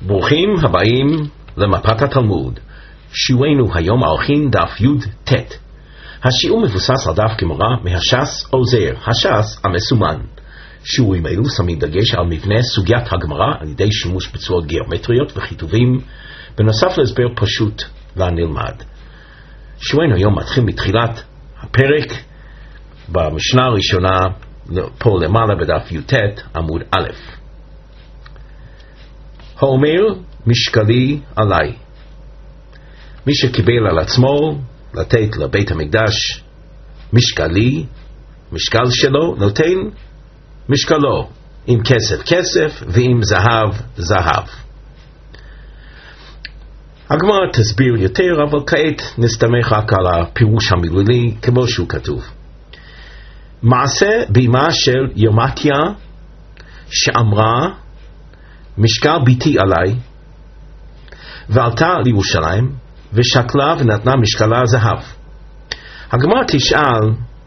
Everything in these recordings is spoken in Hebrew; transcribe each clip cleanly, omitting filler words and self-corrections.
ברוכים הבאים למפת התלמוד. שיעורנו היום ערכין דף י"ט. השיעור מבוסס על דף גמרא מהש"ס עוזר, הש"ס המסומן. שיעורים אלו שמים דגש על מבנה סוגיית הגמרא על ידי שימוש בצורות גיאומטריות וכיתובים, בנוסף להסבר פשוט לנלמד. שיעורנו היום מתחיל מתחילת הפרק במשנה הראשונה, פה למעלה בדף י"ט עמוד א'. האומר משקלי עליי, מי שקיבל על עצמו לתת לבית המקדש משקלי, משקל שלו, נותן משקלו, עם כסף כסף ועם זהב זהב. הגמרא תסביר יותר, אבל כעת נסתמך רק על הפירוש המילולי כמו שהוא כתוב. מעשה בימה של ירמתיה שאמרה משקל ביתי עליי, ועלתה לירושלים ושקלה ונתנה משקלה זהב. הגמרא תשאל,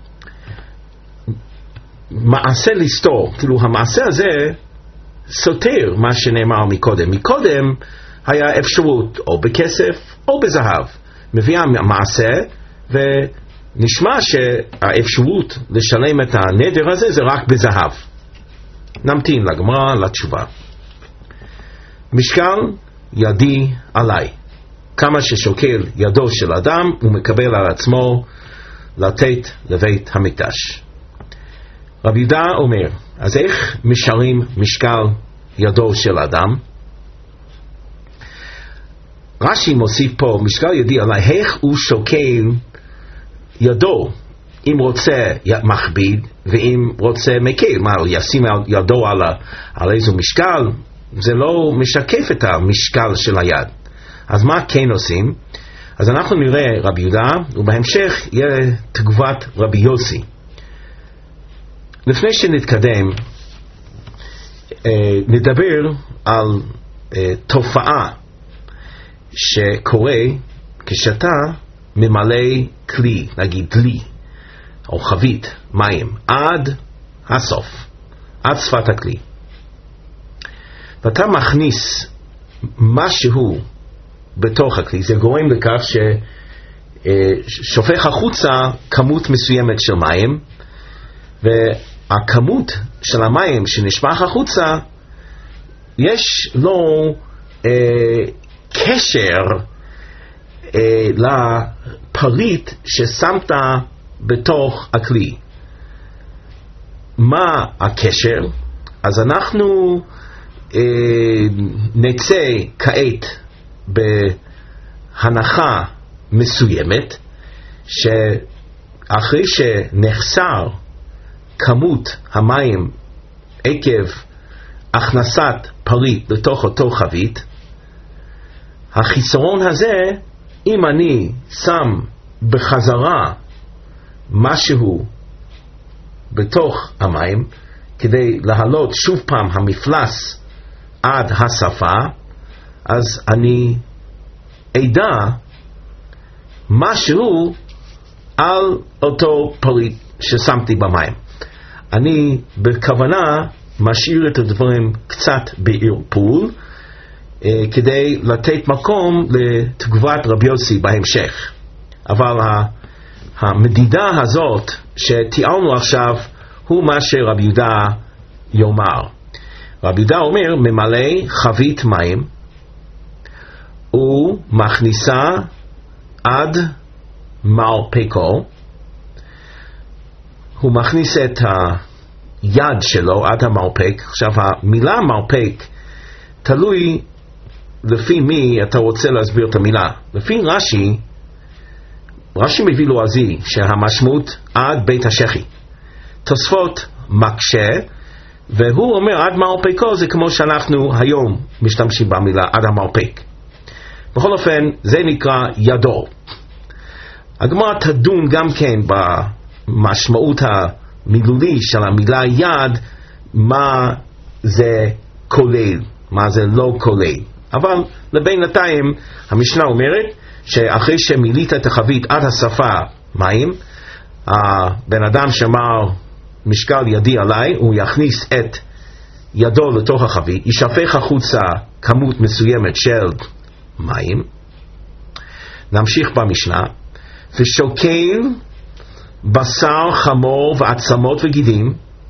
מעשה לסתור, כאילו המעשה הזה סותר מה שנאמר מקודם. מקודם היה אפשרות או בכסף או בזהב. מביאה מעשה ונשמע שהאפשרות לשלם את הנדר הזה זה רק בזהב. נמתין לגמרא לתשובה. משקל ידי עליי, כמה ששוקל ידו של אדם הוא מקבל על עצמו לתת לבית המקדש. רבי יהודה אומר, אז איך משלים משקל ידו של אדם? רש"י מוסיף פה משקל ידי עליי, איך הוא שוקל ידו, אם רוצה מכביד ואם רוצה מקל, מה ישים ידו על איזו משקל? זה לא משקף את המשקל של היד. אז מה כן עושים? אז אנחנו נראה רבי יהודה, ובהמשך יהיה תגובת רבי יוסי. לפני שנתקדם, נדבר על תופעה שקורה כשאתה ממלא כלי, נגיד דלי או חבית מים עד הסוף, עד שפת הכלי, ואתה מכניס משהו בתוך הכלי, זה גורם לכך ששופך החוצה כמות מסוימת של מים, והכמות של המים שנשפך החוצה יש לו קשר לפריט ששמת בתוך הכלי. מה הקשר? אז אנחנו נצא כעת בהנחה מסוימת שאחרי שנחסר כמות המים עקב הכנסת פריט לתוך אותו חבית, החיסרון הזה, אם אני שם בחזרה משהו בתוך המים כדי להעלות שוב פעם המפלס עד השפה, אז אני אדע משהו על אותו פריט ששמתי במים. אני בכוונה משאיר את הדברים קצת בערפול, כדי לתת מקום לתגובת רבי יוסי בהמשך. אבל המדידה הזאת שתיארנו עכשיו הוא מה שרבי יהודה יאמר. רבי יהודה אומר, ממלא חבית מים ומכניסה עד מרפקו. הוא מכניס את היד שלו עד המרפק. עכשיו המילה מרפק תלוי לפי מי אתה רוצה להסביר את המילה. לפי רש"י מביא לועזי שהמשמעות עד בית השחי. תוספות מקשה, והוא אומר עד מרפקו זה כמו שאנחנו היום משתמשים במילה עד המרפק. בכל אופן זה נקרא ידו. הגמרא תדון גם כן במשמעות המילולי של המילה יד, מה זה כולל, מה זה לא כולל. אבל לבינתיים המשנה אומרת שאחרי שמילית את החבית עד השפה מים, הבן אדם שאמר משקל ידי עליי, הוא יכניס את ידו לתוך החבית, ישפך החוצה כמות מסוימת של מים. נמשיך במשנה. ושוקל בשר חמור ועצמות וגידים,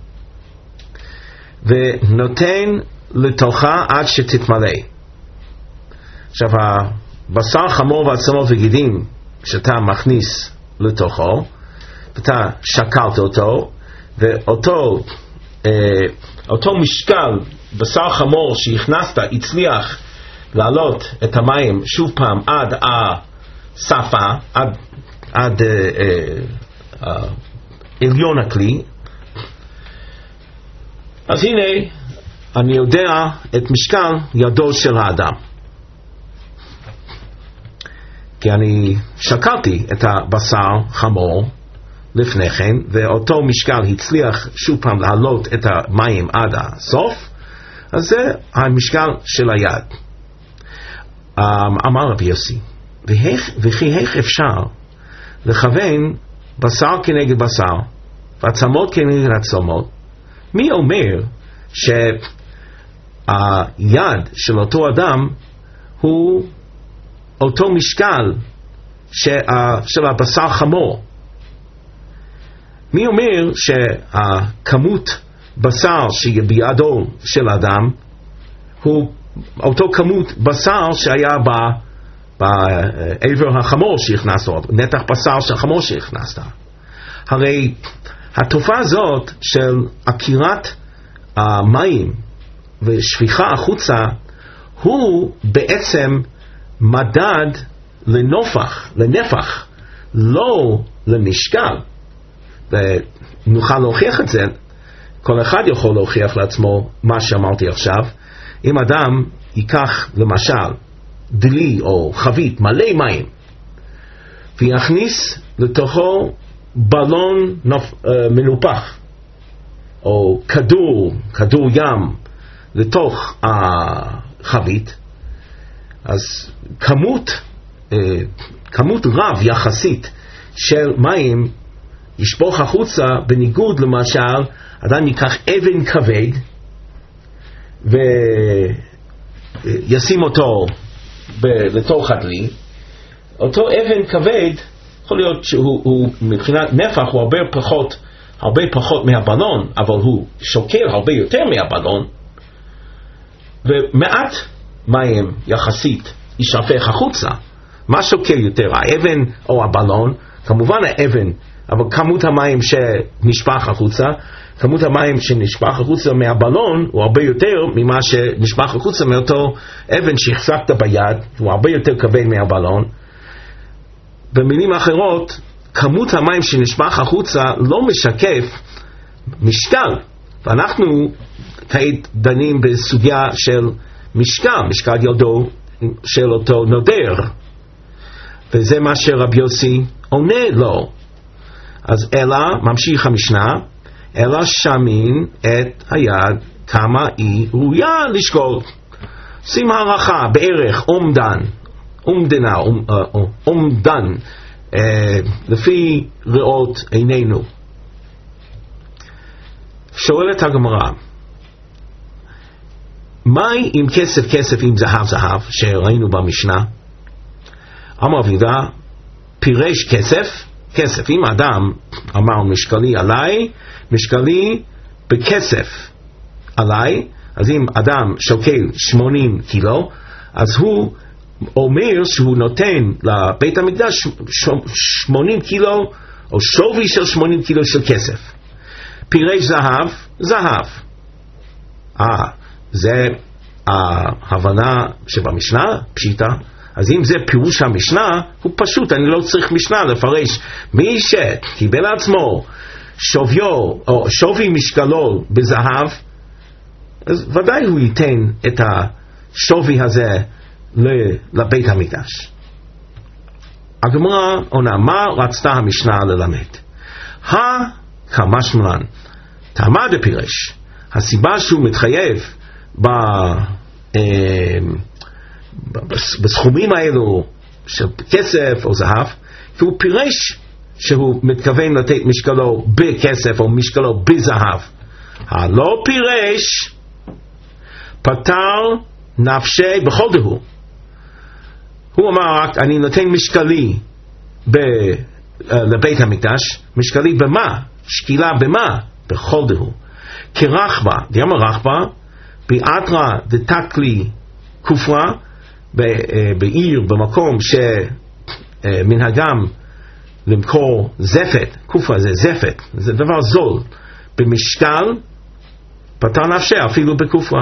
ונותן לתוכה עד שתתמלא. עכשיו, הבשר חמור ועצמות וגידים שאתה מכניס לתוכו, ואתה שקלת אותו, ואותו משקל בשר חמור שהכנסת הצליח לעלות את המים שוב פעם עד השפה, עד עליון הכלי, אז הנה אני יודע את משקל ידו של האדם, כי אני שקלתי את הבשר חמור לפני כן, ואותו משקל הצליח שוב פעם לעלות את המים עד הסוף, אז זה המשקל של היד. אמר רבי יוסי, וכי איך אפשר לכוון בשר כנגד בשר ועצמות כנגד עצמות? מי אומר שהיד של אותו אדם הוא אותו משקל של הבשר חמור? מי אומר שהכמות בשר שבידו של אדם הוא אותו כמות בשר שהיה בעבר החמור שהכנסת, נתח בשר של החמור שהכנסת? הרי התופעה הזאת של עקירת המים ושפיכה החוצה הוא בעצם מדד לנפח, לא למשקל. ונוכל להוכיח את זה, כל אחד יכול להוכיח לעצמו מה שאמרתי עכשיו. אם אדם ייקח למשל דלי או חבית מלא מים ויכניס לתוכו בלון מנופח או כדור ים לתוך החבית, אז כמות רב יחסית של מים ישפוך החוצה, בניגוד למשל אדם ייקח אבן כבד וישים אותו לתוך הדלי. אותו אבן כבד יכול להיות שהוא מבחינת נפח הוא הרבה פחות מהבלון, אבל הוא שוקל הרבה יותר מהבלון, ומעט מים יחסית ישפך החוצה. מה שוקל יותר, האבן או הבלון? כמובן האבן, אבל כמות המים שנשפך החוצה, כמות המים שנשפך החוצה מהבלון הוא הרבה יותר ממה שנשפך החוצה מאותו אבן שהחזקת ביד, הוא הרבה יותר כבד מהבלון. במילים אחרות, כמות המים שנשפך החוצה לא משקף משקל, ואנחנו כעת דנים בסוגיה של משקל ידו של אותו נודר, וזה מה שרבי יוסי עונה לו. אז אלא, ממשיך המשנה, אלא שמין את היד כמה היא ראויה לשקול. שים הערכה, בערך אומדן, לפי ראות עינינו. שואלת הגמרא, מהי עם כסף עם זהב, שראינו במשנה? אמר וידא, פירש כסף, אם אדם אמר משקלי עליי, משקלי בכסף עליי, אז אם אדם שוקל 80 קילו, אז הוא אומר שהוא נותן לבית המקדש 80 קילו, או שווי של 80 קילו של כסף. פירש זהב. זה ההבנה שבמשנה פשיטה. אז אם זה פירוש המשנה, הוא פשוט, אני לא צריך משנה לפרש. מי שקיבל לעצמו שווי משקלו בזהב, אז ודאי הוא ייתן את השווי הזה לבית המקדש. הגמרא עונה, מה רצתה המשנה ללמד? כמשמען, תמה דפירש, הסיבה שהוא מתחייב בסכומים האלו של כסף או זהב, כי הוא פירש שהוא מתכוון לתת משקלו בכסף או משקלו בזהב. הלא פירש פטר נפשי בכל דהו. הוא אמר רק, אני נותן משקלי לבית המקדש. משקלי במה? שקילה במה? בכל דהו. כרחבה, דיימה רחבה, באתרא דתקלי כופרה, בעיר, במקום שמנהגם למכור זפת, כופרה זה זפת, זה דבר זול, במשקל פטר נפשי אפילו בכופרה.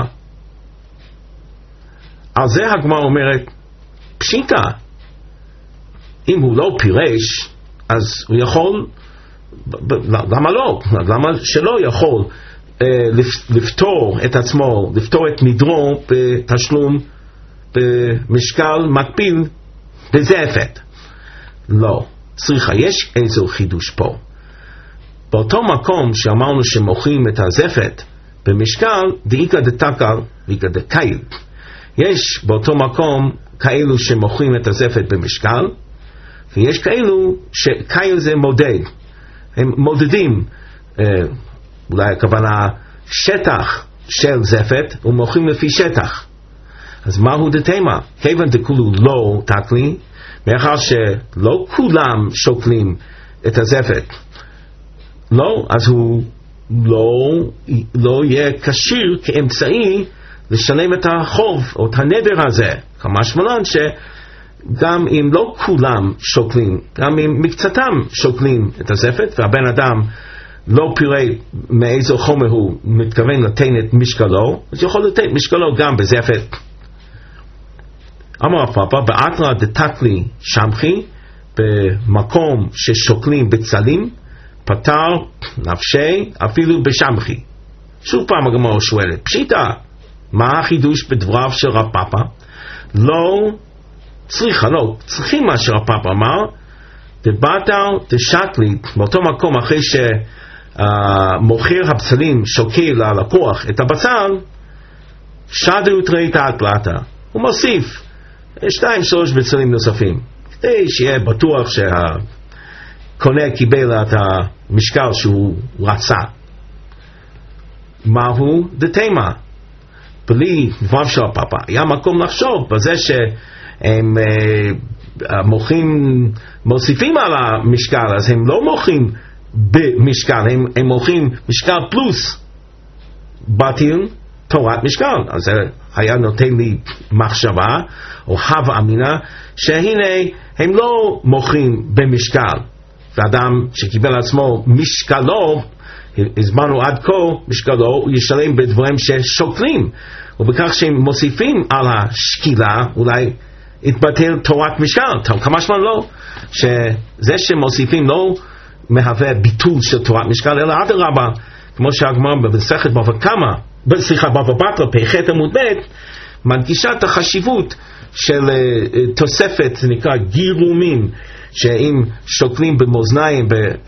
על זה הגמרא אומרת, פשיטה, אם הוא לא פירש, אז הוא יכול, למה לא? למה שלא יכול לפתור את עצמו, לפתור את נדרו בתשלום במשקל מקביל בזפת? לא, צריכה, יש איזו חידוש פה. באותו מקום שאמרנו שמוכרים את הזפת במשקל, דאיקא דתקל ואיקא דקייל. יש באותו מקום כאלו שמוכרים את הזפת במשקל, ויש כאלו שקייל זה מודד. הם מודדים, אולי הכוונה שטח של זפת, ומוכרים לפי שטח. אז מהו דתימה? כיוון דכולו לא תקלי, מאחר שלא כולם שוקלים את הזפת, לא, אז הוא לא יהיה כשיר כאמצעי לשלם את החוב או את הנדר הזה. כמשמען שגם אם לא כולם שוקלים, גם אם מקצתם שוקלים את הזפת, והבן אדם לא פירט מאיזו חומר הוא מתכוון לתת את משקלו, אז יכול לתת משקלו גם בזפת. אמר הפאפה, באתרא דתקלי שמחי, במקום ששוקלים בצלים, פטר נפשי אפילו בשמחי. שוב פעם הגמרא שואלת, פשיטה, מה החידוש בדבריו של רב פאפה? לא צריכים מה שרב פאפה אמר, דבטר דשקלי, באותו מקום אחרי שמוכר הבצלים שוקל ללקוח את הבצל, שדו תראית ההקלטה, הוא מוסיף 2-3 בצלים נוספים, כדי שיהיה בטוח שהקונה קיבל את המשקל שהוא רצה. מהו דתימה? בלי דבריו של הפאפה, היה מקום לחשוב בזה שהם מוסיפים על המשקל, אז הם לא מוכרים במשקל, הם מוכרים משקל פלוס בטיל תורת משקל. אז זה היה נותן לי מחשבה או הווה אמינה שהנה הם לא מוכרים במשקל, ואדם שקיבל עצמו משקלו, הזמנו עד כה משקלו, הוא ישלם בדברים ששוקלים, ובכך שהם מוסיפים על השקילה אולי יתבטל תורת משקל. כמה שמן לא, שזה שמוסיפים לא מהווה ביטול של תורת משקל, אלא אדרבה, כמו שהגמרא במסכת בבא קמא, בבא בתרא פ"ח עמוד ב' מדגישה את החשיבות של תוספת, זה נקרא גירומים, שאם שוקלים במאזניים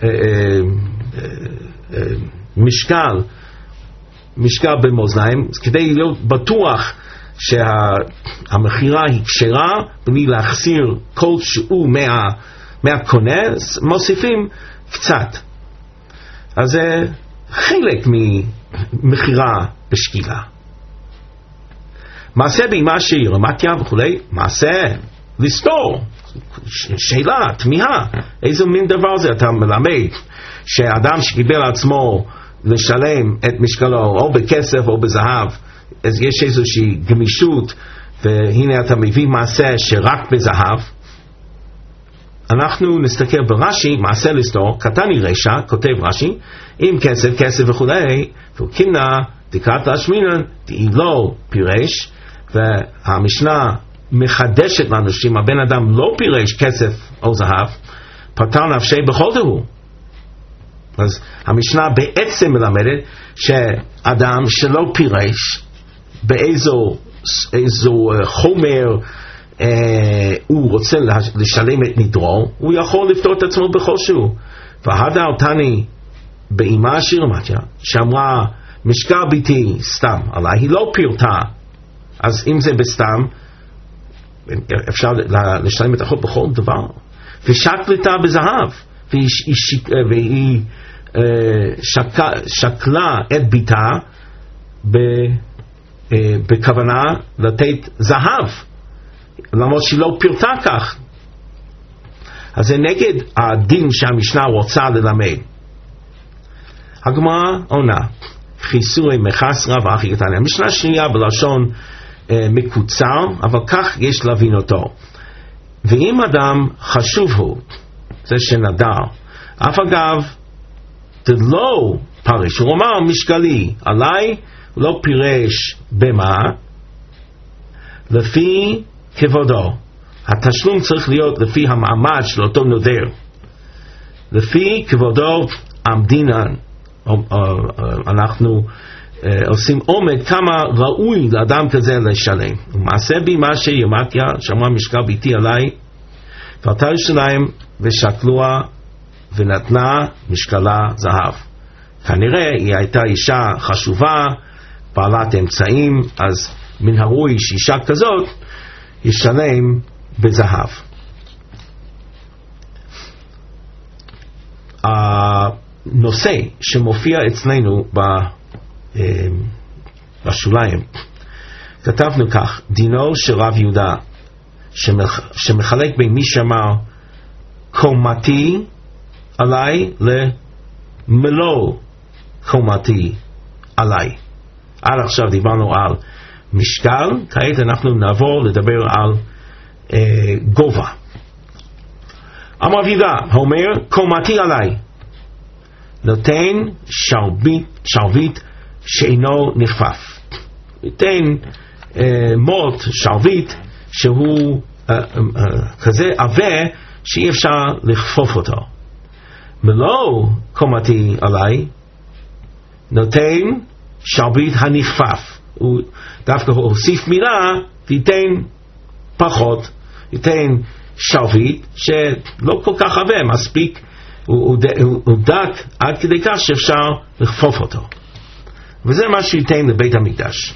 משקל במאזניים, כדי להיות בטוח שהמחירה היא כשרה בלי להחסיר כל שהוא מהקונה, מוסיפים קצת. אז זה חלק ממחירה בשקילה. מעשה בימה שהיא רמתיה וכולי, מעשה לסתור. שאלה, תמיהה, איזה מין דבר זה? אתה מלמד שאדם שקיבל עצמו לשלם את משקלו או בכסף או בזהב, אז יש איזושהי גמישות, והנה אתה מביא מעשה שרק בזהב. אנחנו נסתכל ברש"י, מעשה לסתור, קטני רשע, כותב רש"י, עם כסף, כסף וכולי, והוא כינה דקת להשמינן, דהי לא פירש, והמשנה מחדשת לנו שאם הבן אדם לא פירש כסף או זהב, פטר נפשי בכל דהו. אז המשנה בעצם מלמדת שאדם שלא פירש באיזו חומר הוא רוצה לשלם את נדרו, הוא יכול לפתור את עצמו בכל שהוא. והדה אותני באימה שירמתיה, שאמרה משקל ביתי סתם עליי, היא לא פירטה. אז אם זה בסתם, אפשר לשלם את החוב בכל דבר. ושקלתה בזהב, והיא שקלה את ביתה בכוונה לתת זהב, למרות שהיא לא פירטה כך. אז זה נגד הדין שהמשנה רוצה ללמד. הגמרא עונה, חיסורי מחסרה ואחי קטנה. המשנה שנייה בלשון מקוצר, אבל כך יש להבין אותו. ואם אדם חשוב הוא, זה שנדר, אף אגב דלא פרש, הוא אומר משקלי, עליי הוא לא פירש במה, לפי כבודו. התשלום צריך להיות לפי המעמד של אותו נודר. לפי כבודו עמדינן. אנחנו עושים עומד כמה ראוי לאדם כזה לשלם. ומעשה בי מה שיומתיה, שמרה משקל ביתי עליי, ועתה ירושלים ושקלוה ונתנה משקלה זהב. כנראה היא הייתה אישה חשובה, בעלת אמצעים, אז מן הראוי שאישה כזאת ישלם בזהב. הנושא שמופיע אצלנו בשוליים, כתבנו כך, דינו של רב יהודה שמחלק בין מי שאמר קומתי עליי למלוא קומתי עליי. עד עכשיו דיברנו על משקל, כעת אנחנו נעבור לדבר על גובה. אמר רב יהודה אומר קומתי עליי, נותן שרביט שאינו נכפף. נותן מוט שרביט שהוא כזה עבה שאי אפשר לכפוף אותו. מלוא קומתי עליי, נותן שרביט הנכפף. הוא דווקא הוסיף מילה וייתן פחות, ייתן שרביט שלא כל כך עבה, מספיק, הוא דק עד כדי כך שאפשר לכפוף אותו. וזה מה שייתן לבית המקדש.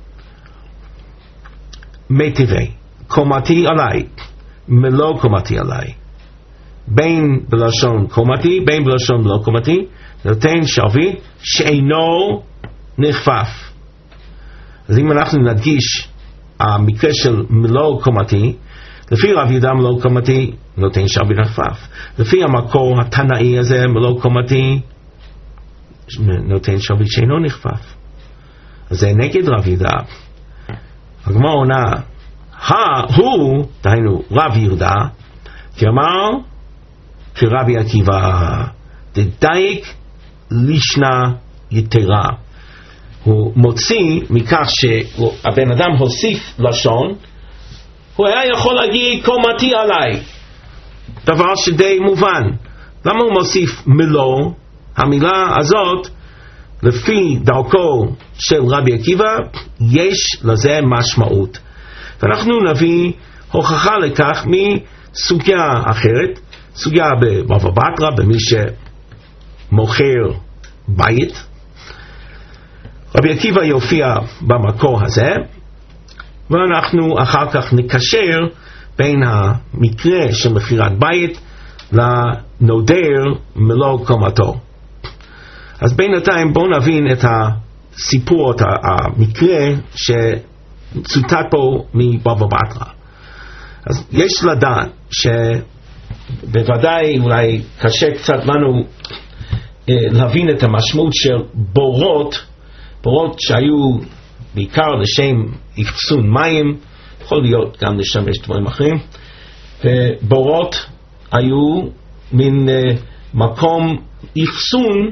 מיטיבי, קומתי עליי, מלוא קומתי עליי. בין בלשון קומתי, בין בלשון לא קומתי, נותן שרביט שאינו נכפף. אז אם אנחנו נדגיש המקרה של מלוא קומתי, לפי רב יהודה מלוא קומתי נותן שרביט נכפף. לפי המקור התנאי הזה מלוא קומתי נותן שרביט שאינו נכפף. אז זה נגד רב יהודה. הגמרא עונה, הוא, דהיינו רב יהודה, כאמר כרבי עקיבא, דדייק לישנה יתרה. הוא מוציא מכך שהבן אדם הוסיף לשון, הוא היה יכול להגיד קומתי עליי, דבר שדי מובן. למה הוא מוסיף מלוא? המילה הזאת לפי דרכו של רבי עקיבא יש לזה משמעות, ואנחנו נביא הוכחה לכך מסוגיה אחרת, סוגיה בבבא בתרא, במי שמוכר בית. רבי עקיבא יופיע במקור הזה, ואנחנו אחר כך נקשר בין המקרה של מכירת בית לנודר מלוא קומתו. אז בינתיים בואו נבין את הסיפור, את המקרה שצוטט פה מבבא בתרא. אז יש לדעת שבוודאי אולי קשה קצת לנו להבין את המשמעות של בורות שהיו בעיקר לשם אחסון מים, יכול להיות גם לשמש דברים אחרים, ובורות היו מן מקום אחסון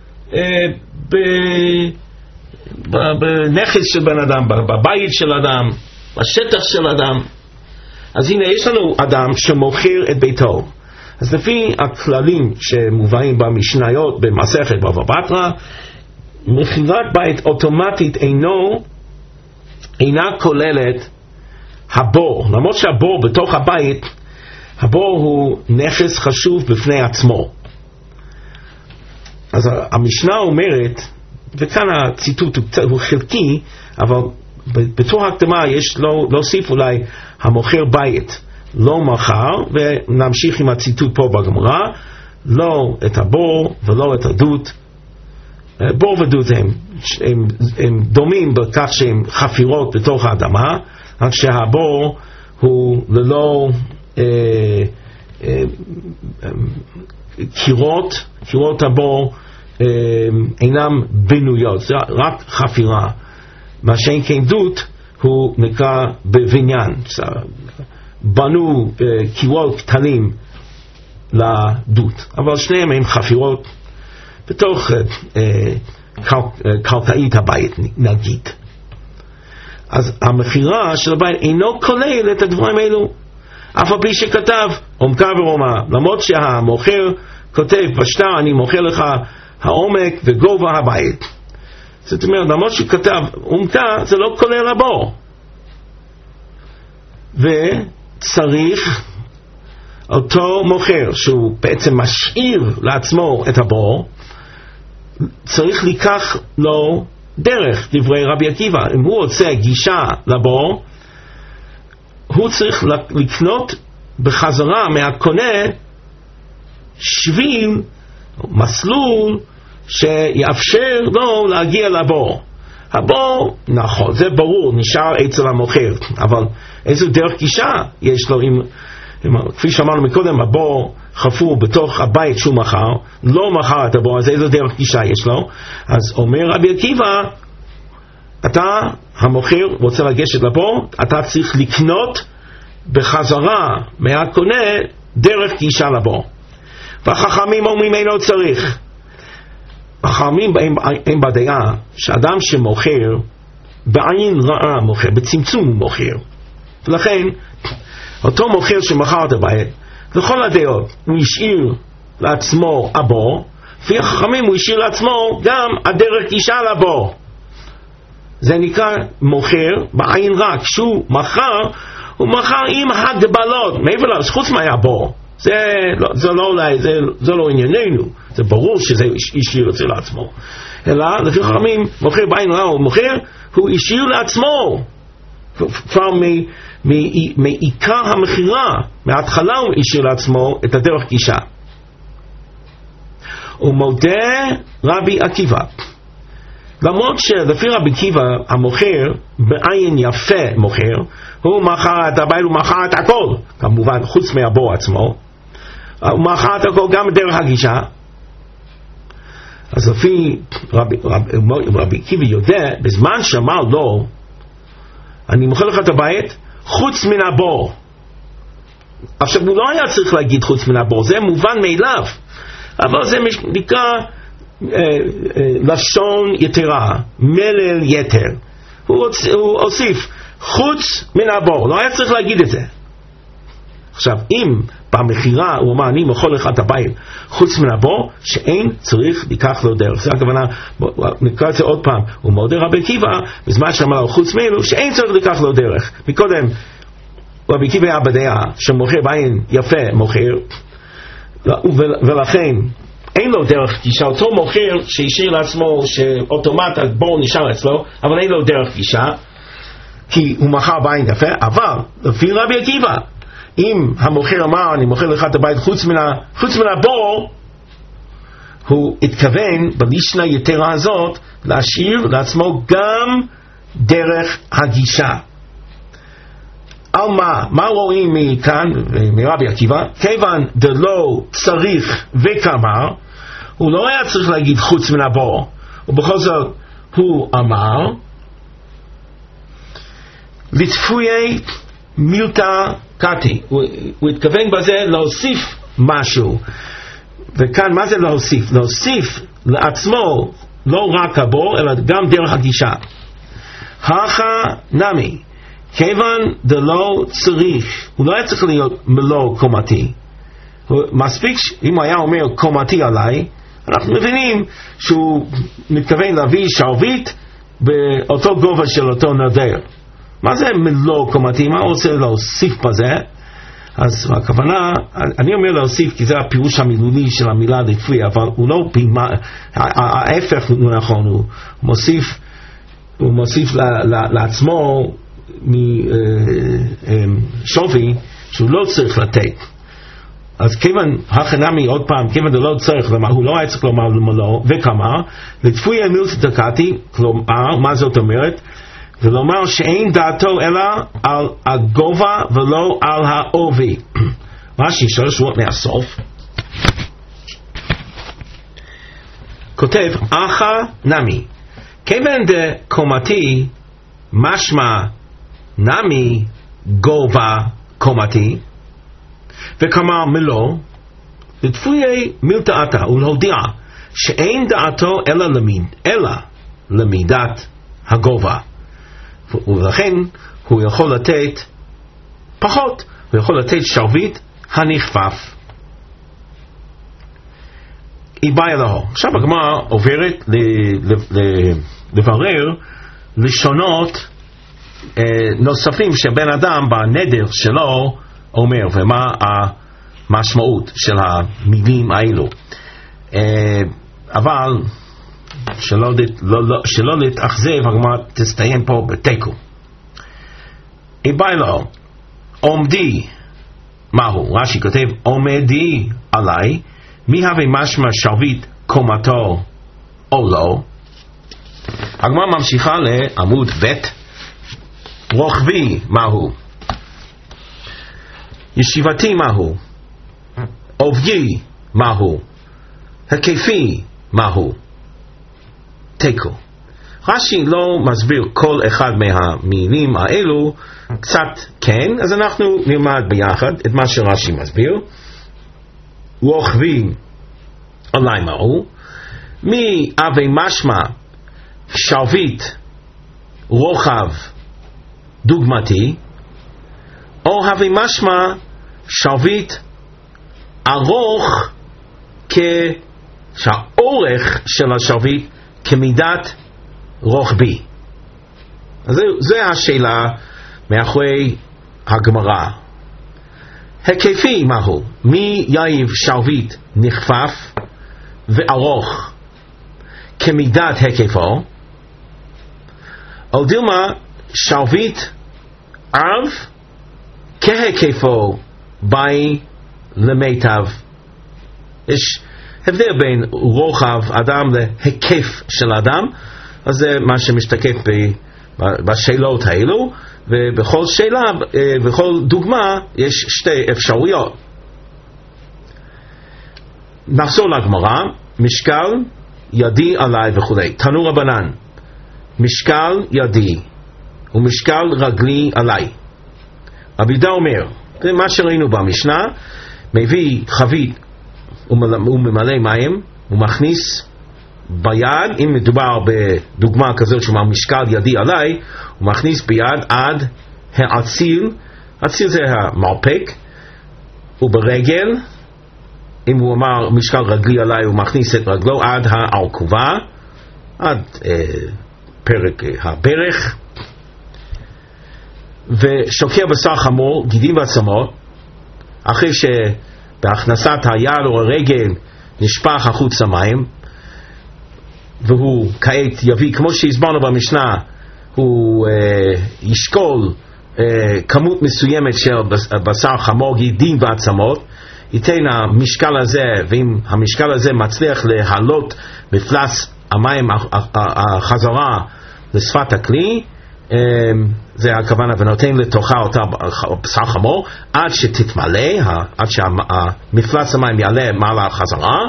בנכס של בן אדם, בבית של אדם, בשטח של אדם. אז הנה יש לנו אדם שמוכר את ביתו. אז לפי הכללים שמובאים במשניות במסכת בבא בתרא, מכירת בית אוטומטית אינה כוללת הבור. למרות שהבור בתוך הבית, הבור הוא נכס חשוב בפני עצמו. אז המשנה אומרת, וכאן הציטוט הוא חלקי, אבל בתור הקדמה יש להוסיף אולי המוכר בית לא מכר, ונמשיך עם הציטוט פה בגמרא, לא את הבור ולא את הדות בור ודוד הם דומים בכך שהם חפירות בתוך האדמה, רק שהבור הוא ללא קירות הבור אינם בנויות, זה רק חפירה. מה שאין כן דוד הוא נקרא בבניין, בנו קירות קטנים לדוד, אבל שניהם הם חפירות בתוך קרקעית הבית נגיד. אז המחירה של הבית אינו כולל את הדברים האלו, אף על פי שכתב עומקה ורומה, למרות שהמוכר כותב בשטר אני מוכר לך העומק וגובה הבית, זאת אומרת למרות שכתב עומקה זה לא כולל הבור, וצריך אותו מוכר שהוא בעצם משאיר לעצמו את הבור, צריך לקח לו דרך, דברי רבי עקיבא. אם הוא רוצה גישה לבור, הוא צריך לקנות בחזרה מהקונה שביל, מסלול שיאפשר לו להגיע לבור. הבור, נכון, זה ברור, נשאר אצל המוכר, אבל איזו דרך גישה יש לו? כפי שאמרנו מקודם, הבור חפור בתוך הבית שהוא מכר, לא מכר את הבור, אז איזו דרך גישה יש לו? אז אומר רבי עקיבא, אתה המוכר רוצה לגשת לבור, אתה צריך לקנות בחזרה מהקונה דרך גישה לבור. והחכמים אומרים אינו צריך. החכמים הם בדעה שאדם שמוכר בעין רעה מוכר, בצמצום הוא מוכר, ולכן אותו מוכר שמכר את הבית, לכל הדעות הוא השאיר לעצמו הבור, לפי החכמים הוא השאיר לעצמו גם הדרך גישה לבור. זה נקרא מוכר בעין רע. כשהוא מכר, הוא מכר עם הגבלות מעבר לזה, חוץ מהבור, זה לא ענייננו, זה ברור שזה השאיר את זה לעצמו, אלא לפי חכמים מוכר בעין רע הוא מוכר, הוא השאיר לעצמו כבר מעיקר המחירה, מההתחלה הוא השאיר לעצמו את הדרך גישה. ומודה רבי עקיבא, למרות שלפי רבי עקיבא המוכר בעין יפה מוכר, הוא מכר את הבית, הוא מכר את הכל, כמובן חוץ מהבור עצמו, הוא מכר את הכל גם דרך הגישה. אז לפי רבי עקיבא יודע, בזמן שאמר לו אני מוכר לך את הבית חוץ מן הבור, עכשיו הוא לא היה צריך להגיד חוץ מן הבור, זה מובן מאליו, אבל זה נקרא לשון יתרה, מלל יתר, הוא הוסיף חוץ מן הבור, לא היה צריך להגיד את זה. עכשיו אם במחירה הוא אמר אני מוכר לך את הבית חוץ מן הבור, שאין צריך לקח לו דרך, זה הכוונה. נקרא את זה עוד פעם, הוא מודה רבי עקיבא בזמן שאמר לו חוץ ממנו שאין צריך לקח לו דרך. מקודם רבי עקיבא היה בדעה שמוכר בעין יפה מוכר, ולכן אין לו דרך גישה. אותו מוכר שהשאיר לעצמו שאוטומט הבור נשאר אצלו, אבל אין לו דרך גישה כי הוא מכר בעין יפה. אבל לפי רבי עקיבא, אם המוכר אמר אני מוכר לך את הבית חוץ מן הבור, הוא התכוון בלישנה יתרה הזאת להשאיר לעצמו גם דרך הגישה. על מה רואים מכאן מרבי עקיבא? כיוון דלא צריך וכאמר, הוא לא היה צריך להגיד חוץ מן הבור, ובכל זאת הוא אמר לתפויי מילתא קטי, הוא התכוון בזה להוסיף משהו. וכאן מה זה להוסיף? להוסיף לעצמו לא רק הבור אלא גם דרך הגישה. הכה נמי, כיוון דלא צריך, הוא לא היה צריך להיות מלוא קומתי, מספיק אם הוא היה אומר קומתי עליי, אנחנו מבינים שהוא מתכוון להביא שרביט באותו גובה של אותו נדר. מה זה מלוא קומתי? מה הוא רוצה להוסיף בזה? אז הכוונה, אני אומר להוסיף כי זה הפירוש המילולי של המילה לתפוי, אבל הוא לא פימה, ההפך הוא נכון, הוא מוסיף לעצמו משווי שהוא לא צריך לתת. אז כיוון הכנמי עוד פעם, כיוון זה לא צריך לומר, הוא לא היה צריך לומר למלוא, וכמה, לתפויה מילתא דקתי, כלומר, מה זאת אומרת? ולומר שאין דעתו אלא על הגובה ולא על העובי. רש"י 3 שורות מהסוף כותב, אחא נמי, כיוון דקומתי משמע נמי גובה קומתי, וכמה מלוא, לתפויי מילתא עתה, ולהודיע שאין דעתו אלא למידת הגובה, ולכן הוא יכול לתת פחות, הוא יכול לתת שרביט הנכפף. איבאי אלוהו. עכשיו הגמרא עוברת לברר לשונות נוספים שבן אדם בנדר שלו אומר, ומה המשמעות של המילים האלו. אבל שלא להתאכזב, הגמרא תסתיים פה בתיקו. איבאי אלוהו, עומדי, מהו? רש"י כותב, עומדי עליי, מי הווה משמע שרביט קומתו או לא? הגמרא ממשיכה לעמוד ב', רוחבי מהו? ישיבתי מהו? עובדי מהו? היקפי מהו? תיקו. רש"י לא מסביר כל אחד מהמילים האלו, קצת כן, אז אנחנו נלמד ביחד את מה שרש"י מסביר. רוחבי עלי מהו? מי הווה משמע שרביט רוחב דוגמתי, או הווה משמע שרביט ארוך שהאורך של השרביט כמידת רוחבי. אז זו השאלה מאחורי הגמרא. היקפי מהו? מי יאיב שרביט נכפף וארוך כמידת היקפו, או דילמה שרביט עב כהיקפו באי למיטב. יש הבדל בין רוחב אדם להיקף של אדם, אז זה מה שמשתקף בשאלות האלו, ובכל שאלה, בכל דוגמה יש שתי אפשרויות. נחזור לגמרא, משקל ידי עליי וכו'. תנו רבנן, משקל ידי ומשקל רגלי עליי. רבי יהודה אומר, זה מה שראינו במשנה, מביא חבית וממלא מים, ומכניס ביד, אם מדובר בדוגמה כזאת שאומר משקל ידי עליי, הוא מכניס ביד עד העציל, עציל זה המרפק, וברגל, אם הוא אמר משקל רגלי עליי, הוא מכניס את רגלו עד הערקובה, עד פרק הברך, ושוקע בשר חמור, גידים ועצמות, אחרי שבהכנסת היד או הרגל נשפך החוצה מים, והוא כעת יביא, כמו שהסברנו במשנה, הוא ישקול כמות מסוימת של בשר חמור, גידים ועצמות, ייתן המשקל הזה, ואם המשקל הזה מצליח להעלות מפלס המים החזרה לשפת הכלי, זה הכוונה, ונותן לתוכה אותה בשר חמור עד שתתמלא, עד שהמפלס המים יעלה מעלה חזרה,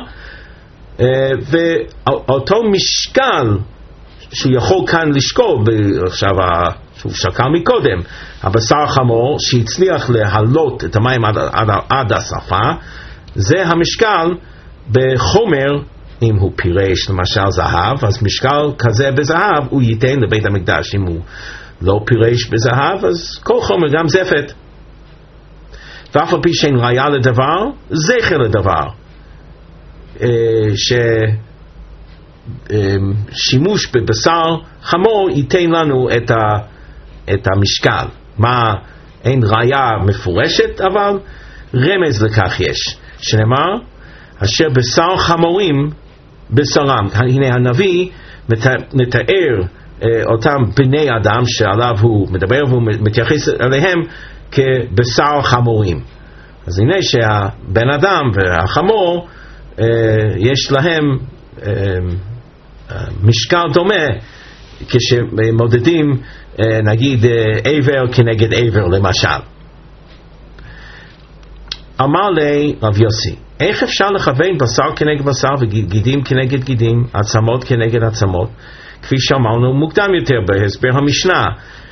ואותו משקל שהוא יכול כאן לשקול עכשיו שהוא שקל מקודם, הבשר החמור שהצליח להעלות את המים עד השפה, זה המשקל בחומר. אם הוא פירש למשל זהב, אז משקל כזה בזהב הוא ייתן לבית המקדש. אם הוא לא פירש בזהב, אז כל חומר, גם זפת. ואף על פי שאין ראיה לדבר, זכר לדבר. ששימוש בבשר חמור ייתן לנו את המשקל. מה, אין ראיה מפורשת, אבל רמז לכך יש. שנאמר, אשר בשר חמורים בשרם. הנה הנביא מתאר אותם בני אדם שעליו הוא מדבר, והוא מתייחס אליהם כבשר חמורים. אז הנה שהבן אדם והחמור יש להם משקל דומה כשמודדים נגיד עבר כנגד עבר למשל. אמר לי רב יוסי, איך אפשר לכוון בשר כנגד בשר וגידים כנגד גידים, עצמות כנגד עצמות, כפי שאמרנו מוקדם יותר בהסבר המשנה?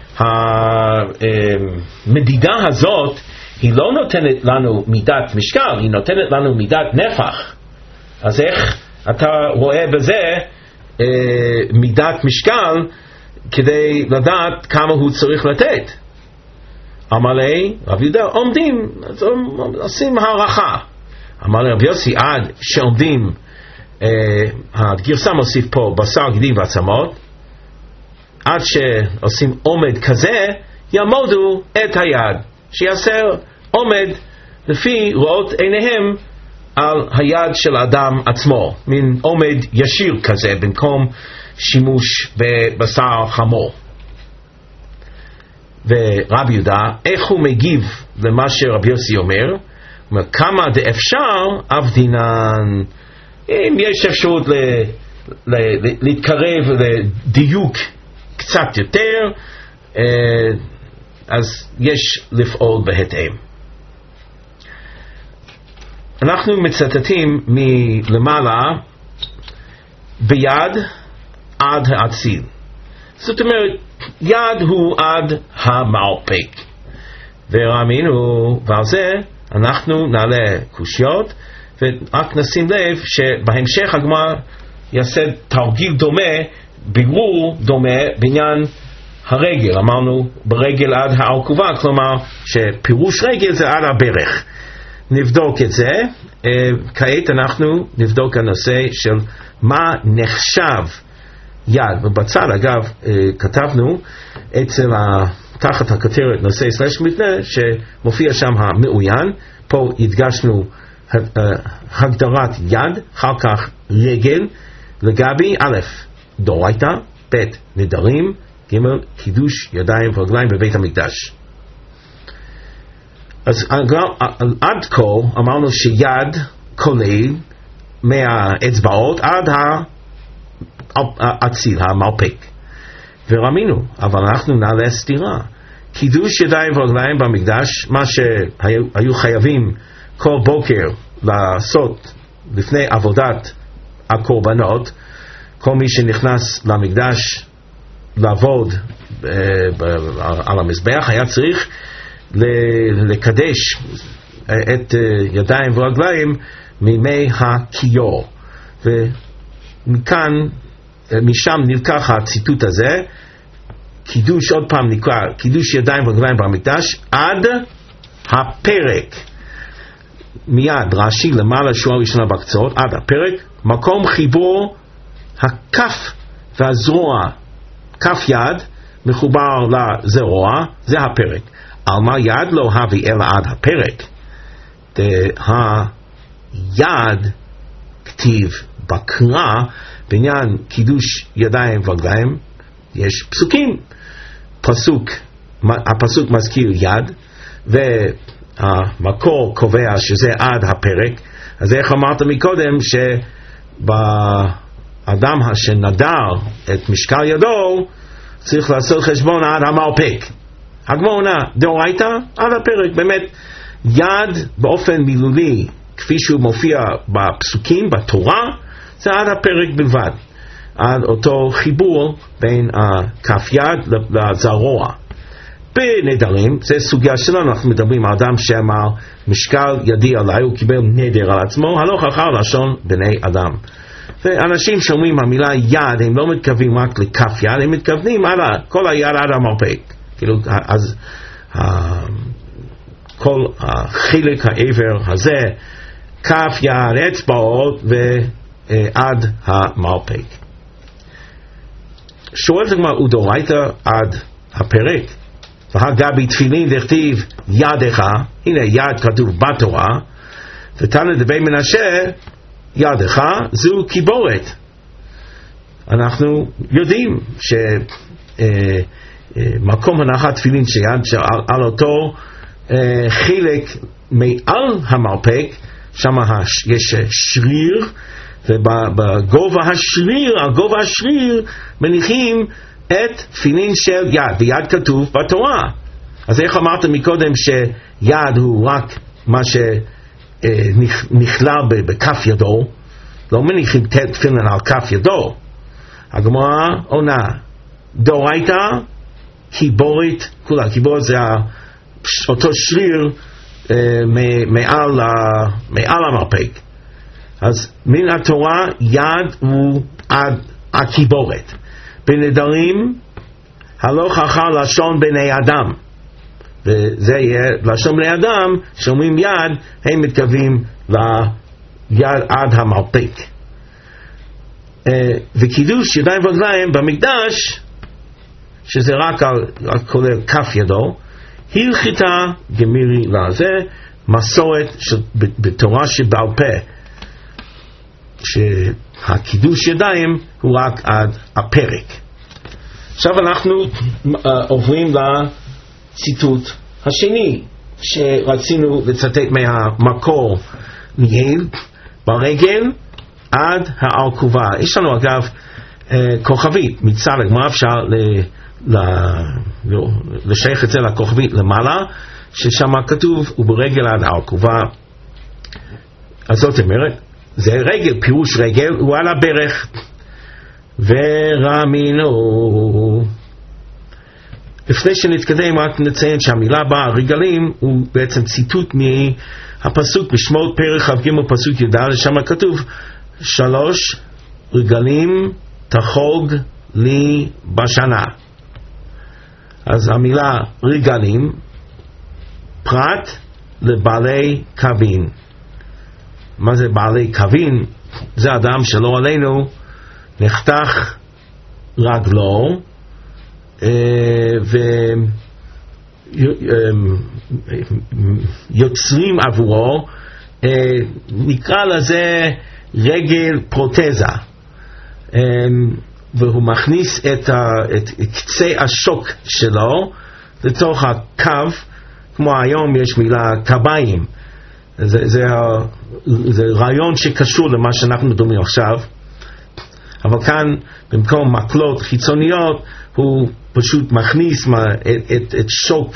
המדידה הזאת היא לא נותנת לנו מידת משקל, היא נותנת לנו מידת נפח. אז איך אתה רואה בזה מידת משקל כדי לדעת כמה הוא צריך לתת? אמר לי רב יהודה, עומדים, עושים הערכה. אמר לי רב יוסי, עד שעומדים, הגרסה מוסיף פה בשר גידים ועצמות, עד שעושים עומד כזה יעמודו את היד, שיעשה עומד לפי ראות עיניהם על היד של האדם עצמו, מין עומד ישיר כזה במקום שימוש בבשר חמור. ורב יהודה, איך הוא מגיב למה שרב יוסי אומר? כמה דאפשר אבדינן, אם יש אפשרות להתקרב לדיוק קצת יותר, אז יש לפעול בהתאם. אנחנו מצטטים מלמעלה ביד עד האציל. זאת אומרת, יד הוא עד המרפק. וראינו, ועל זה אנחנו נעלה קושיות, ורק נשים לב שבהמשך הגמרא יעשה תרגיל דומה, בירור דומה בעניין הרגל. אמרנו ברגל עד העקובה, כלומר שפירוש רגל זה עד הברך. נבדוק את זה. כעת אנחנו נבדוק הנושא של מה נחשב יד. ובצד אגב כתבנו אצל תחת הכותרת נושא סלש מתנה שמופיע שם המעוין. פה הדגשנו הגדרת יד, אחר כך רגל לגבי א' דורייתא, ב' נדרים, ג' קידוש ידיים ורגליים בבית המקדש. אז עד כה אמרנו שיד כולל מהאצבעות עד האציל, המרפק. ורמינו, אבל אנחנו נעלה סתירה. קידוש ידיים ורגליים במקדש, מה שהיו חייבים כל בוקר לעשות לפני עבודת הקורבנות, כל מי שנכנס למקדש לעבוד על המזבח היה צריך לקדש את ידיים ורגליים ממי הכיור. ומכאן, משם נלקח הציטוט הזה, קידוש, עוד פעם נקרא, קידוש ידיים ורגליים במקדש עד הפרק. מיד רש"י למעלה שורה ראשונה בקצות, עד הפרק, מקום חיבור הכף והזרוע, כף יד מחובר לזרוע, זה הפרק. על מה יד לא הביא אלא עד הפרק. היד כתיב בקרא בעניין קידוש ידיים ורגליים, יש פסוקים. הפסוק מזכיר יד, והמקור קובע שזה עד הפרק. אז איך אמרת מקודם שבאדם שנדר את משקל ידו צריך לעשות חשבון עד המרפק. הגמרא דאורייתא עד הפרק. באמת יד באופן מילולי כפי שהוא מופיע בפסוקים בתורה זה עד הפרק בלבד, עד אותו חיבור בין כף יד לזרוע. בנדרים, זה סוגיה שלנו, אנחנו מדברים על אדם שאמר משקל ידי עליי, הוא קיבל נדר על עצמו, הלוך אחר לשון בני אדם. ואנשים שאומרים המילה יד הם לא מתכוונים רק לכף יד, הם מתכוונים על כל היד עד המרפק. כאילו, אז כל החלק העבר הזה, כף יד, אצבעות ועד המרפק. שואלת הגמרא, ודאורייתא עד הפרק? והגבי תפילין דכתיב ידך, הנה יד כתוב בתורה, ותנא דבי מנשה ידך זו קיבורת. אנחנו יודעים שמקום הנחת תפילין שיד על אותו חלק מעל המרפק, שם יש שריר, ובגובה השריר, על גובה השריר מניחים את תפילין של יד, ויד כתוב בתורה. אז איך אמרת מקודם שיד הוא רק מה שנכלל בכף ידו, לא מניחים תפילין על כף ידו. הגמרא עונה, דאורייתא קיבורת כולה, קיבורת זה אותו שריר מעל המרפק. אז מן התורה יד הוא עד הקיבורת. בנדרים הלוך אחר לשון בני אדם, וזה יהיה לשון בני אדם, שאומרים יד, הם מתכוונים ליד עד המרפק. וקידוש ידיים ורגליים במקדש, שזה רק כולל כף ידו, הלכתה גמירי לה. זה מסורת בתורה שבעל פה, שהקידוש ידיים הוא רק עד הפרק. עכשיו אנחנו עוברים לציטוט השני שרצינו לצטט מהמקור מיעל, ברגל עד העקובה. יש לנו אגב כוכבית מצד הגמרא, אפשר לשייך את זה לכוכבית למעלה, ששם כתוב וברגל עד העקובה. אז זאת אומרת, זה רגל, פירוש רגל הוא על הברך. ורמינו, לפני שנתקדם רק נציין שהמילה בה רגלים הוא בעצם ציטוט מהפסוק בשמות פרק כ"ג פסוק י"ד, שם כתוב 3 רגלים תחוג לי בשנה. אז המילה רגלים פרט לבעלי קווין. מה זה בעלי קווין? זה אדם שלא עלינו נחתך רגלו ויוצרים עבורו, נקרא לזה רגל פרוטזה, והוא מכניס את קצה השוק שלו לתוך הקו, כמו היום יש מילה קביים. זה רעיון שקשור למה שאנחנו מדברים עכשיו, אבל כאן במקום מקלות חיצוניות הוא פשוט מכניס את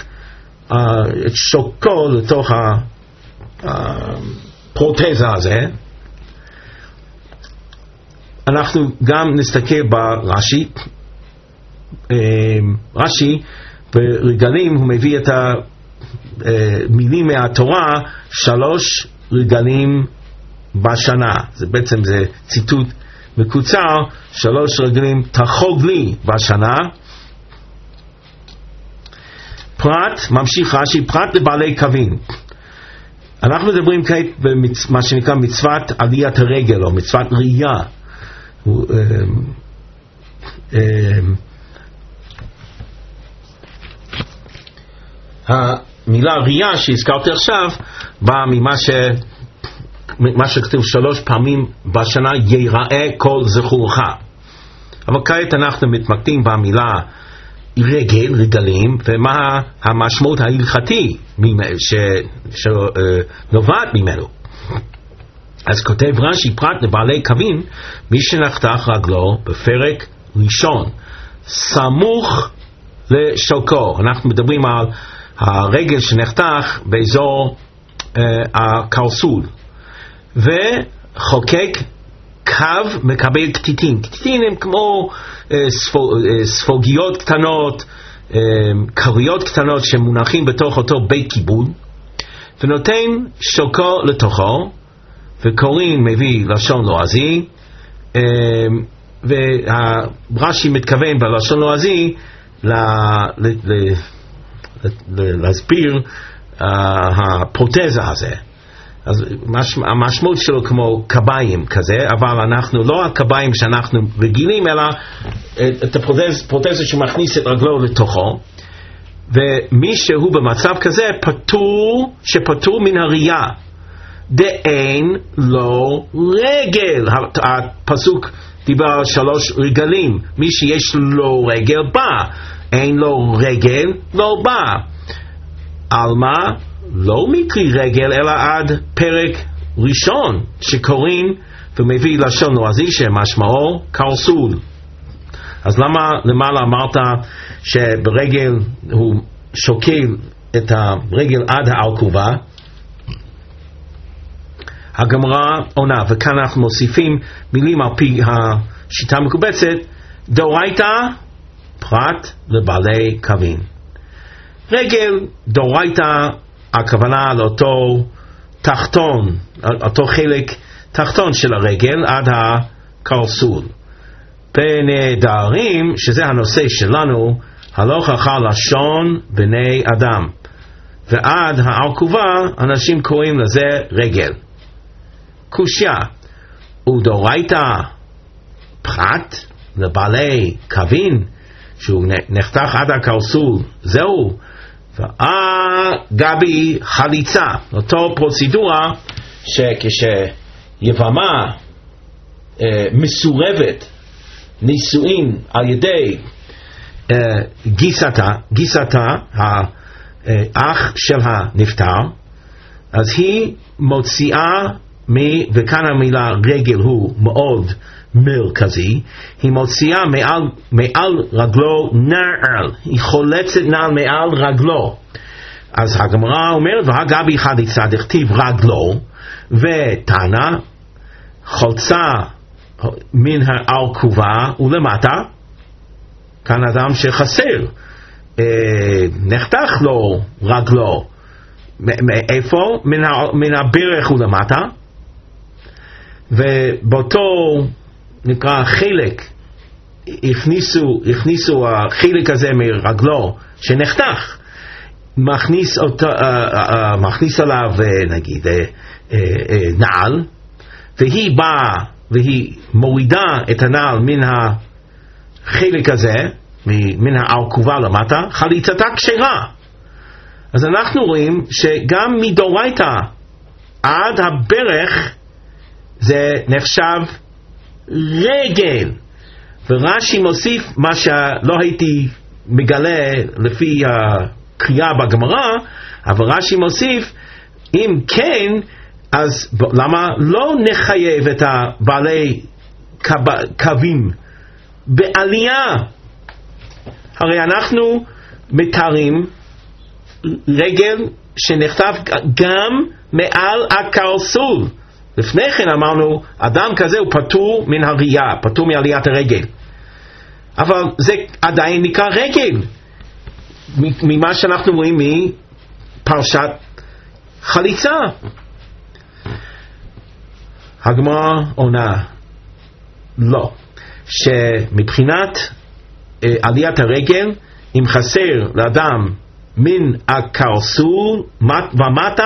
שוקו לתוך הפרוטזה הזה. אנחנו גם נסתכל ברש"י. רש"י ברגלים הוא מביא את המילים מהתורה 3 רגלים בשנה. זה בעצם זה ציטוט מקוצר, 3 רגלים תחוג לי בשנה. פרט, ממשיך רש"י, פרט לבעלי קווין. אנחנו מדברים כעת במה שנקרא מצוות עליית הרגל או מצוות ראייה. המילה ראייה שהזכרתי עכשיו באה ממה שכתוב 3 פעמים בשנה, ייראה כל זכורך. אבל כעת אנחנו מתמקדים במילה רגל, רגלים, ומה המשמעות ההלכתי שנובעת ממנו. אז כותב רש"י, פרט לבעלי קווין, מי שנחתך רגלו בפרק ראשון סמוך לשוקו. אנחנו מדברים על הרגל שנחתך באזור הקרסול, וחוקק קו מקבל קטיטין. קטיטין הם כמו ספוגיות קטנות, כריות קטנות שמונחים בתוך אותו בית קיבול, ונותן שוקו לתוכו, וקוראים מביא לשון לועזי, ורש"י מתכוון בלשון לועזי להסביר הפרוטזה הזה. אז המשמעות שלו כמו קביים כזה, אבל אנחנו לא הקביים שאנחנו רגילים, אלא את הפרוטזה שמכניס את רגלו לתוכו. ומי שהוא במצב כזה שפטור מן הראייה, דאין לו רגל. הפסוק דיבר על 3 רגלים, מי שיש לו רגל בא, אין לו רגל לא בא. על מה? לא מכלי רגל אלא עד פרק ראשון שקוראים ומביא לשון לועזי שמשמעו קרסול. אז למה למעלה אמרת שברגל הוא שוקל את הרגל עד העקובה? הגמרא עונה, וכאן אנחנו מוסיפים מילים על פי השיטה המקובצת, דאורייתא פרט לבעלי קווים. רגל דאורייתא הכוונה לאותו תחתון, אותו חלק תחתון של הרגל עד הקרסול. בנדרים, שזה הנושא שלנו, הלוך אחר לשון בני אדם, ועד העקובה אנשים קוראים לזה רגל. קושיה, ודאורייתא פחת לבעלי קווין שהוא נחתך עד הקרסול, זהו. גבי חליצה, אותו פרוצדורה שכשיבמה מסורבת נישואין על ידי גיסתה האח של הנפטר, אז היא מוציאה וכאן המילה רגל הוא מאוד מרכזי, היא מוציאה מעל רגלו נעל, היא חולצת נעל מעל רגלו. אז הגמרא אומרת, והגבי חליצה דכתיב רגלו, ותנא חולצה מן העקובה ולמטה, כאן אדם שחסר, נחתך לו רגלו, מאיפה? מן הברך ולמטה, ובאותו נקרא חלק הכניסו החלק הזה מרגלו שנחתך, מכניס עליו נגיד נעל, והיא באה והיא מורידה את הנעל מן החלק הזה, מן העקובה למטה, חליצתה כשרה. אז אנחנו רואים שגם מדאורייתא עד הברך זה נחשב רגל. ורש"י מוסיף מה שלא הייתי מגלה לפי הקריאה בגמרא, אבל רש"י מוסיף, אם כן, אז למה לא נחייב את הבעלי קווים בעלייה? הרי אנחנו מתארים רגל שנכתב גם מעל הקרסול. לפני כן אמרנו, אדם כזה הוא פטור מן הראייה, פטור מעליית הרגל. אבל זה עדיין נקרא רגל, ממה שאנחנו רואים מפרשת חליצה. הגמרא עונה, לא, שמבחינת עליית הרגל, אם חסר לאדם מן הקרסול ומטה,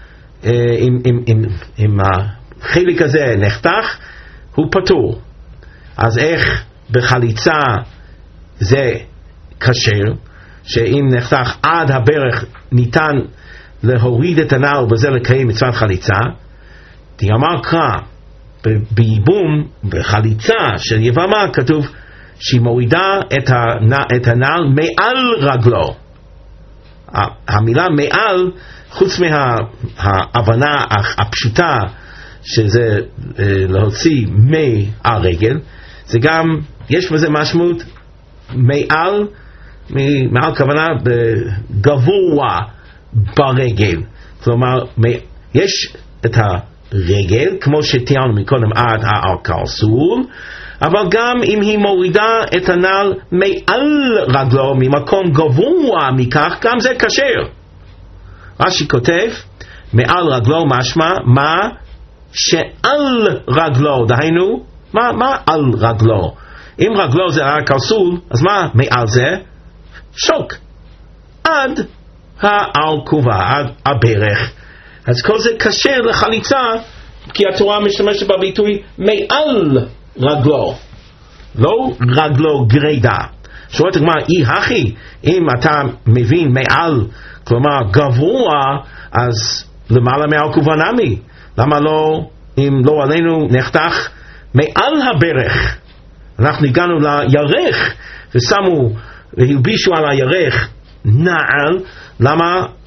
אם החלק הזה נחתך, הוא פטור. אז איך בחליצה זה כשר, שאם נחתך עד הברך ניתן להוריד את הנעל ובזה לקיים מצוות חליצה? תאמר קרא, בייבום בחליצה של יבמה כתוב שהיא מורידה את הנעל מעל רגלו. המילה מעל, חוץ מההבנה הפשוטה שזה להוציא מהרגל, זה גם, יש בזה משמעות מעל כוונה גבוה ברגל. כלומר, יש את הרגל, כמו שתיארנו מקודם עד הקרסול, אבל גם אם היא מורידה את הנעל מעל רגלו ממקום גבוה מכך, גם זה כשר. רש"י כותב, מעל רגלו משמע מה שעל רגלו, דהיינו, מה על רגלו? אם רגלו זה הקרסול, אז מה מעל זה? שוק. עד העקובה, עד הברך. אז כל זה כשר לחליצה, כי התורה משתמשת בביטוי מעל רגלו, לא רגלו גרידה. שואלת הגמרא, אי הכי, אם אתה מבין מעל, כלומר גבוה, אז למעלה מהעקובה נמי. למה לא, אם לא עלינו נחתך מעל הברך? אנחנו הגענו לירך ושמו והלבישו על הירך נעל. למה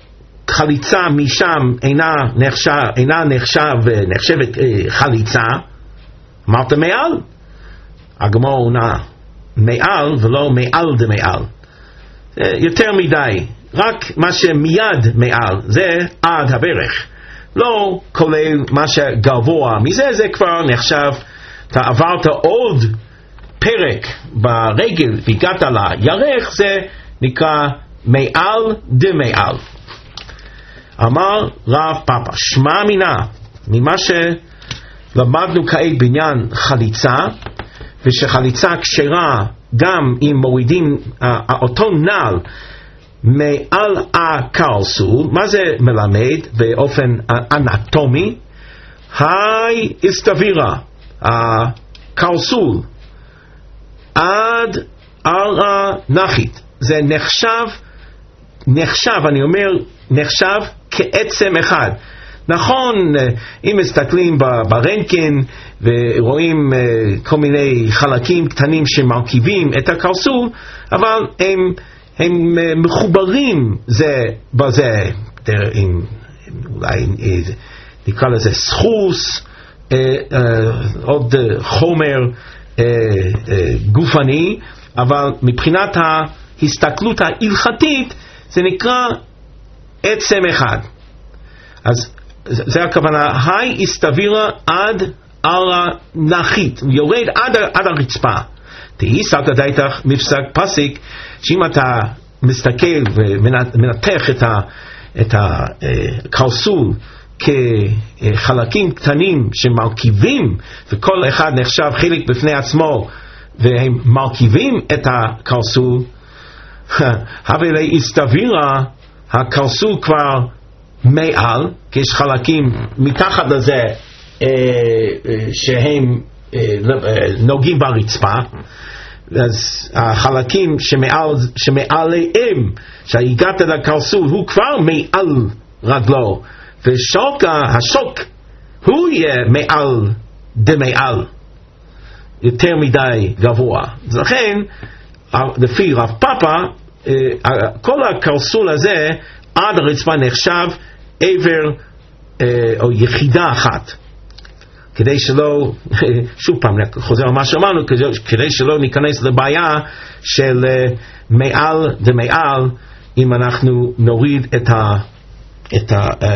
חליצה משם אינה נחשבת חליצה, אמרת מעל. הגמרא עונה מעל ולא מעל דמעל, יותר מדי, רק מה שמיד מעל זה עד הברך, לא כולל מה שגבוה מזה, זה כבר נחשב, אתה עברת עוד פרק ברגל והגעת לירך, זה נקרא מעל דמעל. אמר רב פאפא, שמע מינה, ממה שלמדנו כעת בעניין חליצה, ושחליצה כשרה גם אם מורידים אותו נעל מעל הקרסול, מה זה מלמד באופן אנטומי? היי הסתבירה, הקרסול עד על הנחית, זה נחשב, אני אומר נחשב כעצם אחד. נכון, אם מסתכלים ברנטגן ורואים כל מיני חלקים קטנים שמרכיבים את הקרסול, אבל הם מחוברים זה בזה, אולי נקרא לזה סחוס, עוד חומר גופני, אבל מבחינת ההסתכלות ההלכתית זה נקרא עצם אחד. אז זה הכוונה, היי הסתבירה עד על הנחית, יורד עד הרצפה. תהי סתא דייתך מפסק פסיק, שאם אתה מסתכל ומנתח את הקרסול כחלקים קטנים שמרכיבים, וכל אחד נחשב חלק בפני עצמו, והם מרכיבים את הקרסול, הווה הסתבירה, הקרסול כבר מעל, כי יש חלקים מתחת לזה שהם נוגעים ברצפה, אז החלקים שמעליהם, שהגעת לקרסול, הוא כבר מעל רגלו, השוק הוא יהיה מעל דמעל, יותר מדי גבוה. אז לכן לפי רב פאפא, כל הקרסול הזה עד הרצפה נחשב עבר או יחידה אחת, כדי שלא, שוב פעם חוזר על מה שאמרנו, כדי שלא ניכנס לבעיה של מעל דמעל, אם אנחנו נוריד את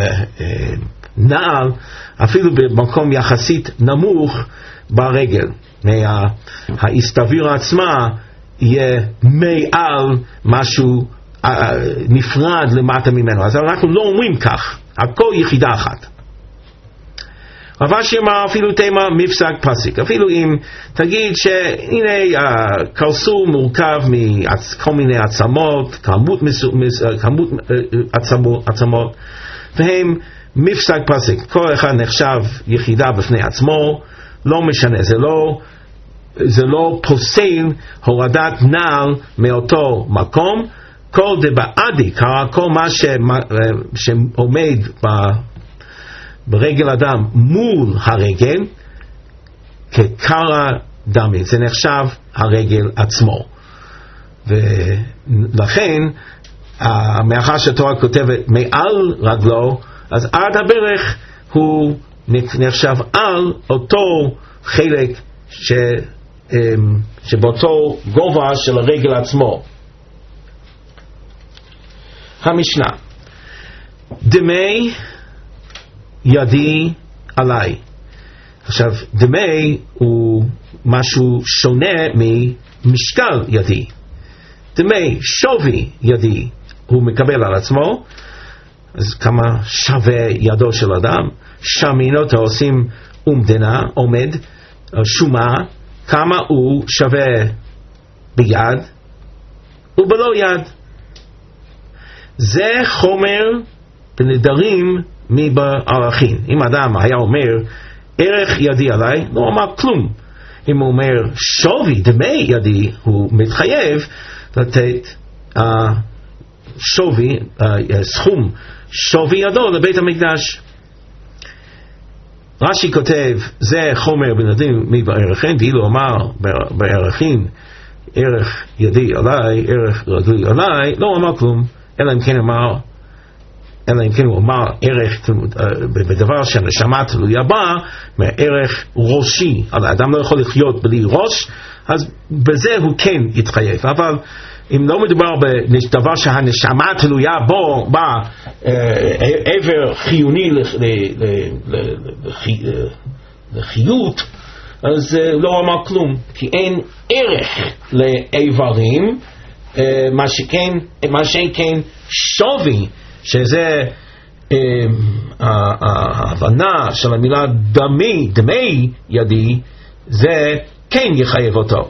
הנעל אפילו במקום יחסית נמוך ברגל, ההסתבירה עצמה יהיה מעל משהו נפרד למטה ממנו. אז אנחנו לא אומרים כך, הכל יחידה אחת. רב אשי אמר אפילו תימה מפסק פסיק, אפילו אם תגיד שהנה הקרסול מורכב מכל מיני עצמות, כמות עצמות, והם מפסק פסיק, כל אחד נחשב יחידה בפני עצמו, לא משנה, זה לא פוסל הורדת נעל מאותו מקום. כל דבעדי, כל מה שעומד ברגל אדם מול הרגל כקרא דמי, זה נחשב הרגל עצמו. ולכן מאחר שהתורה כותבת מעל רגלו, אז עד הברך הוא נחשב על אותו חלק שבאותו גובה של הרגל עצמו. המשנה, דמי ידי עליי. עכשיו, דמי הוא משהו שונה ממשקל ידי. דמי, שווי ידי, הוא מקבל על עצמו. אז כמה שווה ידו של אדם? שמינות עושים עומדנה, עומד, שומה, כמה הוא שווה ביד ובלא יד. זה חומר בנדרים מבערכין. אם אדם היה אומר ערך ידי עליי, לא אמר כלום. אם הוא אומר שווי דמי ידי, הוא מתחייב לתת שווי, סכום שווי ידו לבית המקדש. רש"י כותב זה חומר בנדרים מבערכין, ואילו אמר בערכין ערך ידי עליי, ערך רגלי עליי, לא אמר כלום, אלא אם כן אמר אלא אם כן הוא אמר ערך בדבר שהנשמה תלויה בה, מערך ראשי, האדם לא יכול לחיות בלי ראש, אז בזה הוא כן יתחייב. אבל אם לא מדובר בדבר שהנשמה תלויה בו, עבר חיוני לחיות, אז לא אמר כלום, כי אין ערך לאיברים, מה שכן שווי, שזה ההבנה של המילה דמי ידי, זה כן יחייב אותו.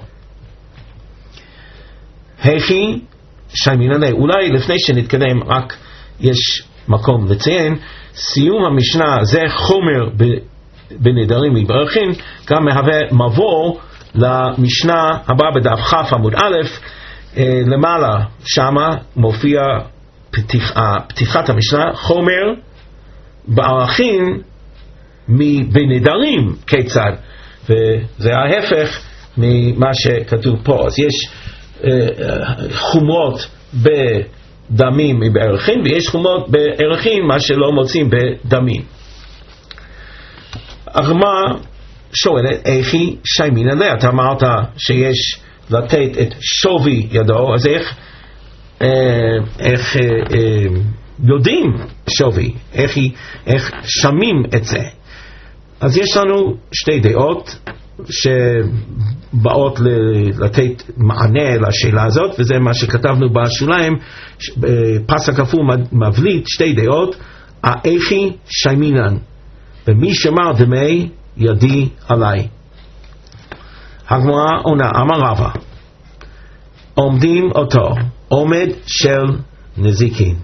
הכי שיימינן, אולי לפני שנתקדם רק יש מקום לציין, סיום המשנה זה חומר בנדרים מברכין, גם מהווה מבוא למשנה הבאה בדף כ' עמוד א', למעלה שמה מופיע פתיחת המשנה, חומר בערכין בנדרים כיצד, וזה ההפך ממה שכתוב פה. אז יש חומרות בדמים בערכין, ויש חומרות בערכין מה שלא מוצאים בדמים. הגמרא שואלת, איכי שיימינן לה? אתה אמרת שיש לתת את שווי ידו, אז איך יודעים שווי? איך שמים את זה? אז יש לנו שתי דעות שבאות לתת מענה לשאלה הזאת, וזה מה שכתבנו בשוליים, פסק כפול מבליט שתי דעות, האיכי שיימינן, ומי שמר דמי ידי עליי. הגמרא עונה, אמר רבא, עומדים אותו עומד של נזיקין.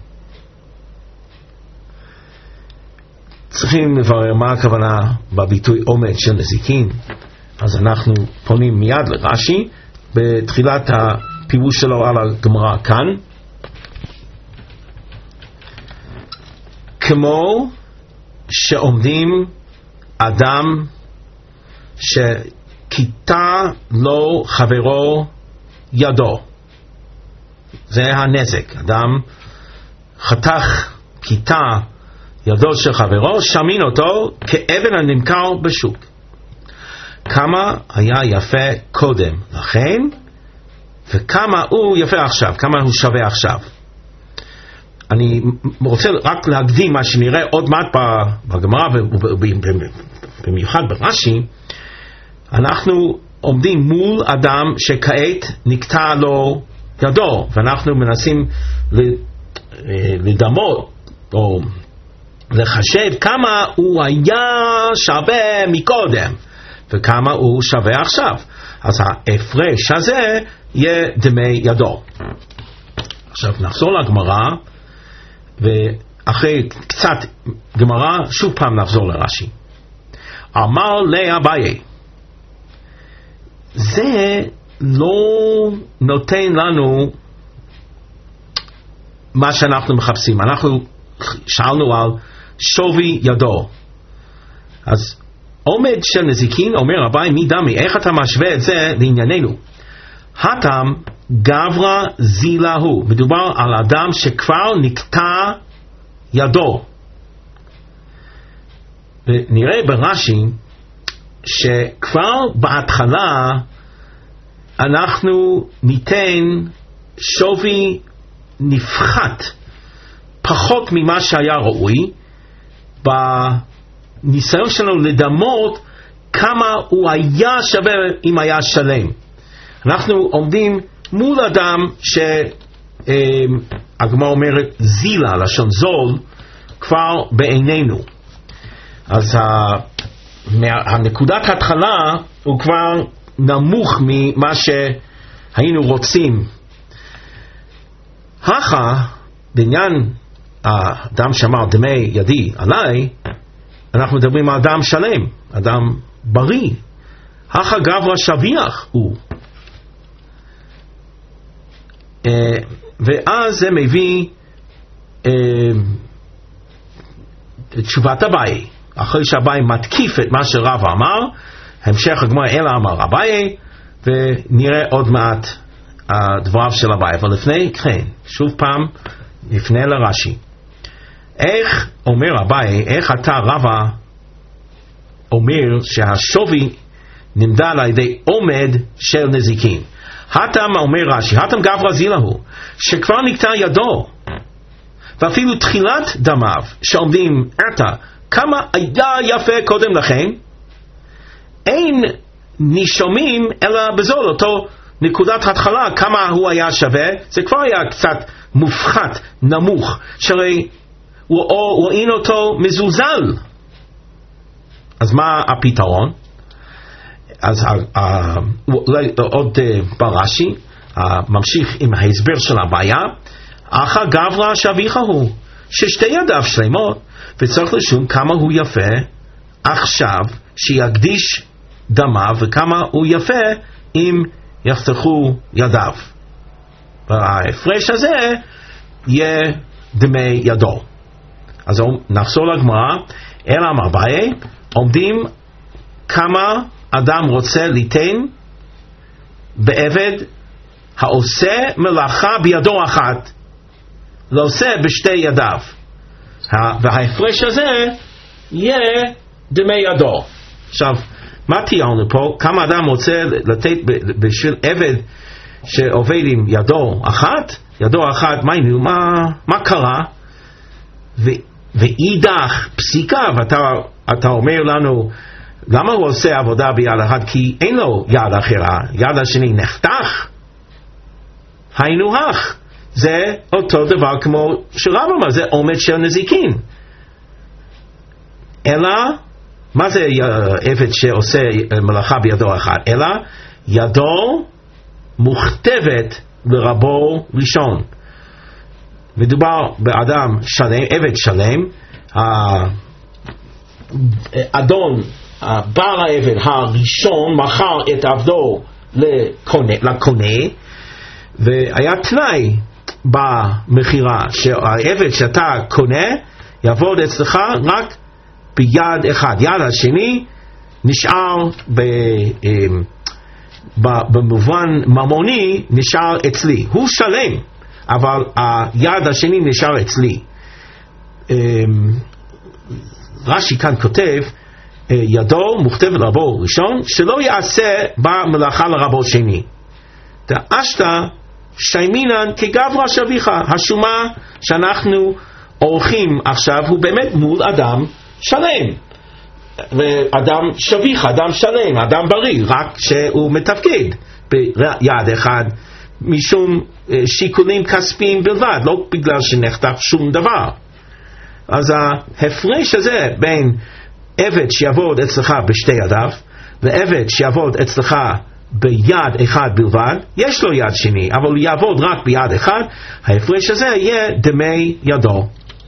צריכים לברר מה הכוונה בביטוי עומד של נזיקין. אז אנחנו פונים מיד לרש"י בתחילת הפירוש שלו על הגמרא כאן. כמו שעומדים אדם שכיתה לו חברו ידו, זה הנזק. אדם חתך כיתה ידו של חברו, שמין אותו כאבן הנמכר בשוק. כמה היה יפה קודם לכן, וכמה הוא יפה עכשיו, כמה הוא שווה עכשיו. אני רוצה רק להקדים מה שנראה עוד מעט בגמרא, במיוחד ברש"י. אנחנו עומדים מול אדם שכעת נקטע לו ידו, ואנחנו מנסים לדמות או לחשב כמה הוא היה שווה מקודם וכמה הוא שווה עכשיו. אז ההפרש הזה יהיה דמי ידו. עכשיו נחזור לגמרא, ואחרי קצת גמרא שוב פעם נחזור לרש"י. אמר לאביי, זה לא נותן לנו מה שאנחנו מחפשים. אנחנו שאלנו על שווי ידו. אז עומד של נזיקין, אומר אביי, מי דמי, איך אתה משווה את זה לענייננו? הטם גברא זילה הוא, מדובר על אדם שכבר נקטע ידו. ונראה ברש"י שכבר בהתחלה אנחנו ניתן שווי נפחת פחות ממה שהיה ראוי, בניסיון שלנו לדמות כמה הוא היה שווה אם היה שלם. אנחנו עומדים מול אדם שהגמרא אומרת זילה, לשון זול, כבר בעינינו. אז הנקודת ההתחלה הוא כבר נמוך ממה שהיינו רוצים. הכה, בעניין האדם שאמר דמי ידי עליי, אנחנו מדברים על אדם שלם, אדם בריא. הכה גברא שביח הוא. ואז זה מביא תשובת אביי. אחרי שאביי מתקיף את מה שרב אמר, המשך הגמרא אלא אמר אביי, ונראה עוד מעט דבריו של אביי. אבל לפני כן, שוב פעם נפנה לרש"י. איך, אומר אביי, איך אתה רבא אומר שהשווי נמדד על ידי עומד של נזיקין? התם אומר רש"י, התם גברא זילהו, שכבר נקטע ידו, ואפילו תחילת דמיו שעומדים עתה, כמה היה יפה קודם לכן, אין נישומים אלא בזול, אותו נקודת התחלה, כמה הוא היה שווה, זה כבר היה קצת מופחת, נמוך, שהרי רואים אותו מזוזל. אז מה הפתרון? אז עוד ברש"י ממשיך עם ההסבר של הבעיה, אחא גברא שאביך הוא, ששתי ידיו שלמות, וצריך לשום כמה הוא יפה עכשיו שיקדיש דמיו, וכמה הוא יפה אם יחתכו ידיו, וההפרש הזה יהיה דמי ידו. אז נחזור לגמרא, אלא אמר אביי, עומדים כמה אדם רוצה ליתן בעבד העושה מלאכה בידו אחת, לא עושה בשתי ידיו, וההפרש הזה יהיה דמי ידו. עכשיו, מה תיארנו פה? כמה אדם רוצה לתת בשביל עבד שעובד עם ידו אחת, מה קרה? ואידך פסיקה, ואתה אומר לנו, למה הוא עושה עבודה ביד אחד? כי אין לו יד אחרה, יד השני נחתך. היינו הך, זה אותו דבר כמו שרב אמר, זה עומד של נזיקין. אלא, מה זה עבד שעושה מלאכה בידו אחת? אלא ידו מוכתבת לרבו ראשון. מדובר באדם שלם, עבד שלם, האדון, בעל העבד הראשון מכר את עבדו לקונה, והיה תנאי במחירה שהעבד שאתה קונה יעבוד אצלך רק ביד אחד, יד השני נשאר במובן ממוני נשאר אצלי, הוא שלם אבל היד השני נשאר אצלי. רש"י כאן כותב ידו מוכתב לרבו ראשון שלא יעשה במלאכה לרבו שני. דאשתא שיימינן כגברא שאביך, השומה שאנחנו עורכים עכשיו הוא באמת מול אדם שלם, ואדם שביך, אדם שלם, אדם בריא, רק שהוא מתפקד ביד אחד משום שיקולים כספיים בלבד, לא בגלל שנחתך שום דבר. אז ההפרש הזה בין עבד שיעבוד אצלך בשתי ידיו ועבד שיעבוד אצלך ביד אחד בלבד, יש לו יד שני אבל יעבוד רק ביד אחד, ההפרש הזה יהיה דמי ידו.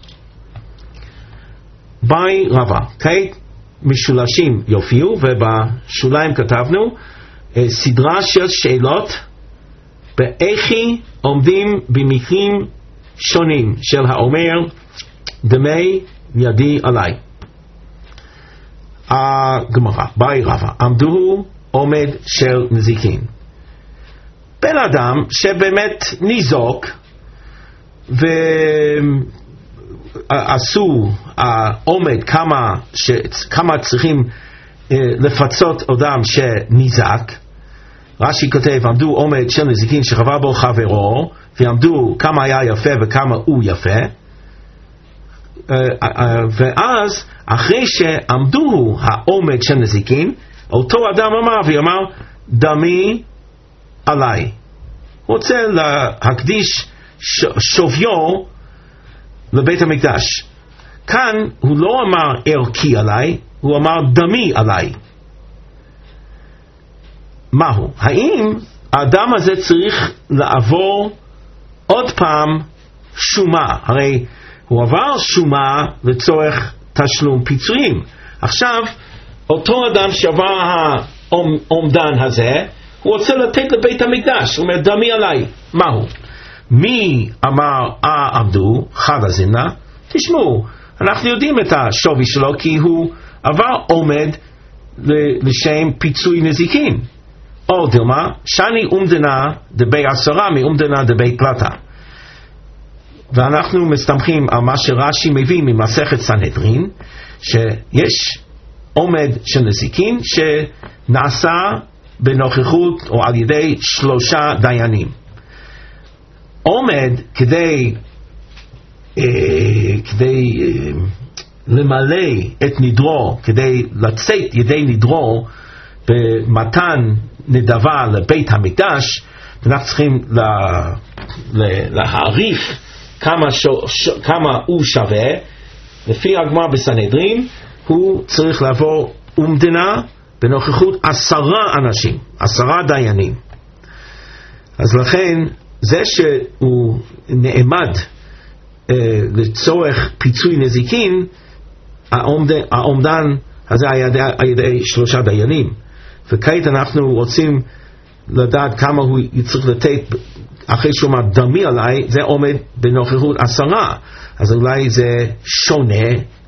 ביי רבא, כעת משולשים יופיעו, ובשוליים כתבנו סדרה של שאלות באיכי עומדים במקרים שונים של האומר דמי ידי עליי. הגמרא, ביי רבא, עמדו עומד של נזיקין. בן אדם שבאמת ניזוק ועשו עומד כמה צריכים לפצות אדם שניזק. רש"י כותב עמדו עומד של נזיקין שחבר בו חברו, ועמדו כמה היה יפה וכמה הוא יפה. ואז אחרי שעמדו העומד של נזיקין, אותו אדם אמר ואמר דמי עליי, הוא רוצה להקדיש שוויו לבית המקדש. כאן הוא לא אמר ערכי עליי, הוא אמר דמי עליי. מהו? האם האדם הזה צריך לעבור עוד פעם שומה? הרי הוא עבר שומה לצורך תשלום פיצויים. עכשיו אותו אדם שעבר העומדן הזה, הוא רוצה לתת לבית המקדש, הוא אומר דמי עליי. מהו? מי אמר עמדו חד הזמנה? תשמעו, אנחנו יודעים את השווי שלו כי הוא עבר עומד לשם פיצוי נזיקין. או דילמה, שני אומדנה דבי עשרה מאומדנה דבי פלטה. ואנחנו מסתמכים על מה שרש"י מביא ממסכת סנהדרין, שיש עומד של נזיקין שנעשה בנוכחות או על ידי 3 דיינים. עומד כדי למלא את נדרו, כדי לצאת ידי נדרו במתן נדבה לבית המקדש, אנחנו צריכים להעריך כמה הוא שווה. לפי הגמרא בסנהדרין הוא צריך לעבור אומדנה בנוכחות 10 אנשים, 10 דיינים. אז לכן זה שהוא נעמד לצורך פיצוי נזיקין, העומדן הזה היה על ידי 3 דיינים, וכעת אנחנו רוצים לדעת כמה הוא צריך לתת אחרי שהוא אמר דמי עליי, זה עומד בנוכחות 10, אז אולי זה שונה.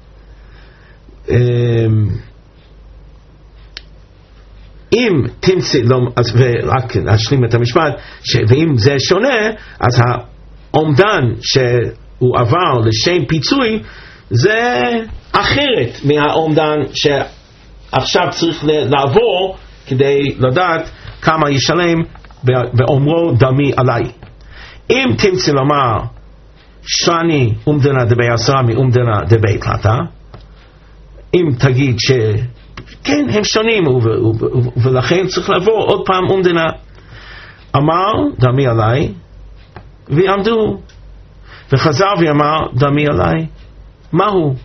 אם תמצא, ורק להשלים את המשפט, ואם זה שונה, אז העומדן שהוא עבר לשם פיצוי זה אחרת מהעומדן שעכשיו צריך לעבור כדי לדעת כמה ישלם באומרו דמי עליי. אם תמצא לומר שני אומדנה דבי 10 מאומדנה דבי תלתה, אם תגיד שכן הם שונים ולכן צריך לעבור עוד פעם אומדנה, אמר דמי עליי ועמדו, וחזר ואמר דמי עליי, מהו?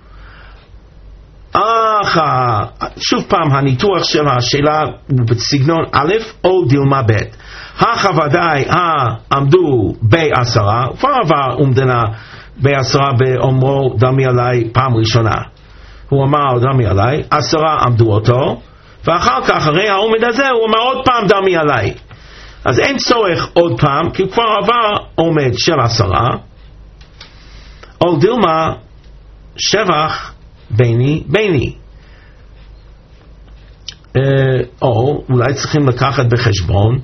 שוב פעם הניתוח של השאלה בסגנון א' או דילמה ב'. ודאי עמדו ב10, כבר עבר אומדנה ב10 באומרו דמי עליי פעם ראשונה, הוא אמר דמי עליי, 10 עמדו אותו, ואחר כך אחרי העומד הזה הוא אמר עוד פעם דמי עליי. אז אין צורך עוד פעם, כי כבר עבר עומד של 10. או דילמה שבח ביני, או אולי צריכים לקחת בחשבון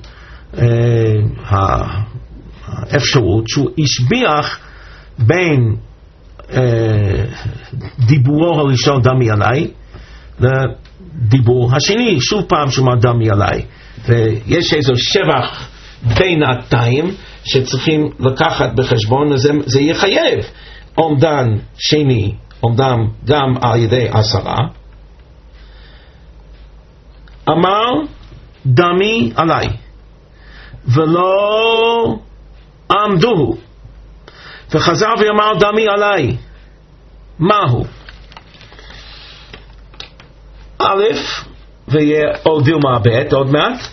האפשרות שהוא השביח בין דיבורו הראשון דמי עליי לדיבור השני, שוב פעם שאומר דמי עליי, ויש איזו שבח בינתיים שצריכים לקחת בחשבון, זה יחייב עומדן שני, עומדם גם על ידי 10. אמר דמי עליי ולא עמדו, וחזר ואמר דמי עליי, מהו? א', ויהיה עוד דילמה ב' עוד מעט.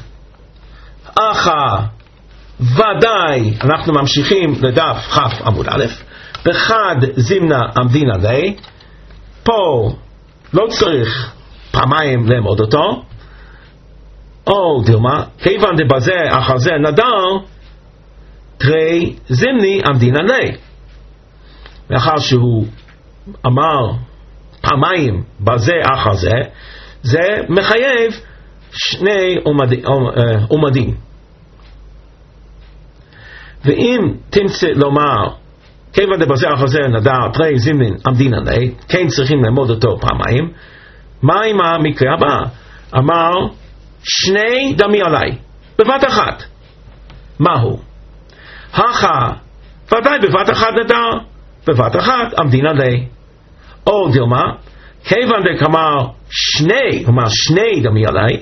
ודאי, אנחנו ממשיכים לדף כ' עמוד א', בחד זימנה עמדין עלי, פה לא צריך פעמיים לעמוד אותו. או דילמה, כיוון דבזה אחר זה נדר, תרי זימני עמדין עלי. לאחר שהוא אמר פעמיים בזה אחר זה, זה מחייב 2 עומדים. ואם תמצא לומר כיוון דבזה אחר זה נדר תרי זימנין עמדין עלי, כן צריכים לעמוד אותו פעמיים, מה עם המקרה הבא? אמר 2 דמי עלי בבת אחת, מהו? ודאי בבת אחת נדר, בבת אחת עמדין עלי. או דילמה, כיוון דקאמר 2 דמי עלי,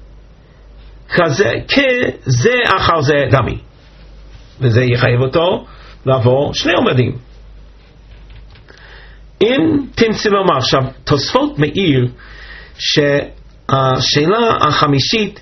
כזה אחר זה דמי, וזה יחייב אותו לעבור 2 עומדים. אם תמצא לומר, עכשיו תוספות מאיר שהשאלה החמישית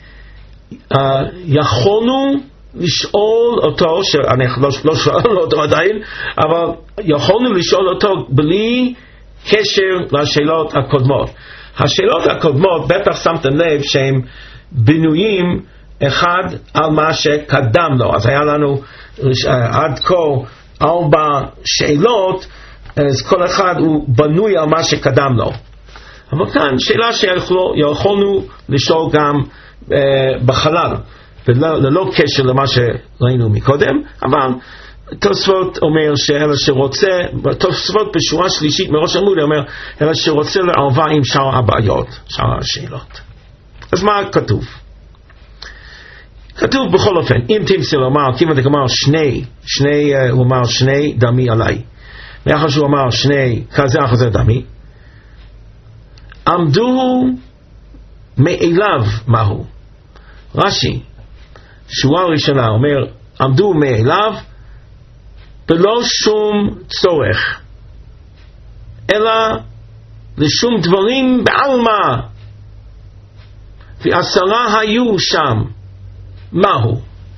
יכולנו לשאול אותו, אנחנו לא שואלנו אותו עדיין, אבל יכולנו לשאול אותו בלי קשר לשאלות הקודמות. השאלות הקודמות בטח שמתם לב שהם בנויים אחד על מה שקדם לו. אז היה לנו עד כה 4 שאלות, אז כל אחד הוא בנוי על מה שקדם לו. אבל כאן שאלה שיכולנו לשאול גם בחלל, וללא קשר למה שראינו מקודם, אבל תוספות אומר שאלה שרוצה, תוספות בשורה שלישית מראש עמוד אומר אלה שרוצה לערבה עם שאר הבעיות, שאר השאלות. אז מה כתוב? כתוב בכל אופן, אם תמצא לומר, כמעט אמר הוא אמר שני דמי עליי, מאחר שהוא אמר שני כזה דמי, עמדו מאליו מהו. רש"י שורה ראשונה אומר עמדו מאליו בלא שום צורך אלא לשום דברים בעלמא, ועשרה היו שם מהו.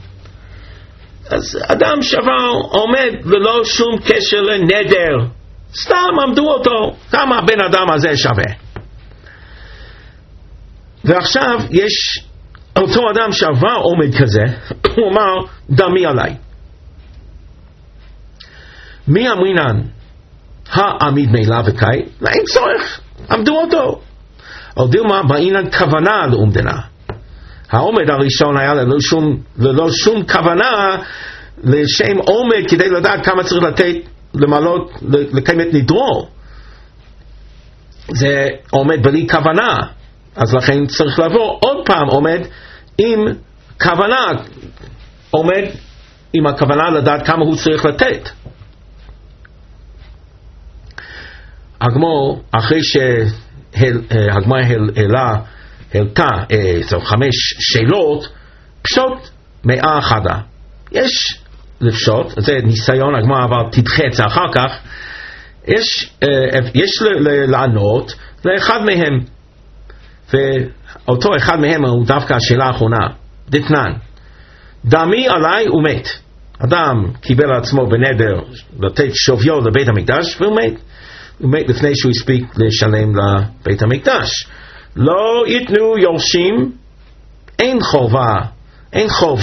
אז אדם שבר עומד ללא שום קשר לנדר, סתם עמדו אותו, כמה הבן אדם הזה שווה. ועכשיו יש אותו אדם שעבר עומד כזה, הוא אמר דמי עליי. מי אמרינן העמיד מילה וקאי? אין צורך, עמדו אותו. או דילמה באינן כוונה לעומדנה. העומד הראשון היה ללא שום כוונה לשם עומד כדי לדעת כמה צריך לתת למעלות לקיים את נדרו. זה עומד בלי כוונה, אז לכן צריך לעבור עוד פעם עומד עם כוונה, עומד עם הכוונה לדעת כמה הוא צריך לתת. הגמור אחרי שהגמור העלתה 5 שאלות פשוט 100 חדה. יש לפשוט, זה ניסיון, הגמור אבל תדחה את זה אחר כך, יש לענות לאחד מהם, ואותו אחד מהם הוא דווקא השאלה האחרונה. דתנן, דמי עליי ומת. אדם קיבל עצמו בנדר לתת שוויו לבית המקדש והוא מת. הוא מת לפני שהוא הספיק לשלם לבית המקדש. לא ייתנו יורשים, אין חוב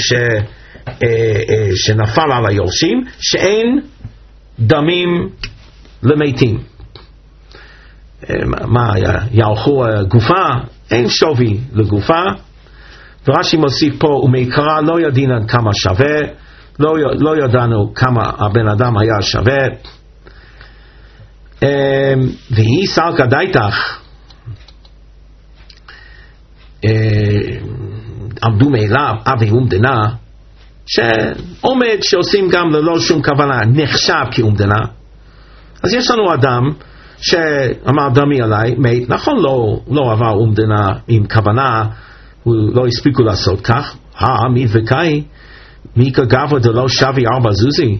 שנפל על היורשים, שאין דמים למתים. מה, יערכו גופה? אין שווי לגופה. ורש"י מוסיף פה, ומעיקרה לא ידענו כמה שווה, לא ידענו כמה הבן אדם היה שווה. והיא סלקא דייתך, עמדו מאליו אבי אומדנה, שעומד שעושים גם ללא שום כוונה נחשב כאומדנה. אז יש לנו אדם שאמר דמי עליי, מת, נכון לא עבר אומדנה עם כוונה, הוא לא הספיקו לעשות כך, העמיד וקאי, מי כגבו דלא שבי 4 זוזי.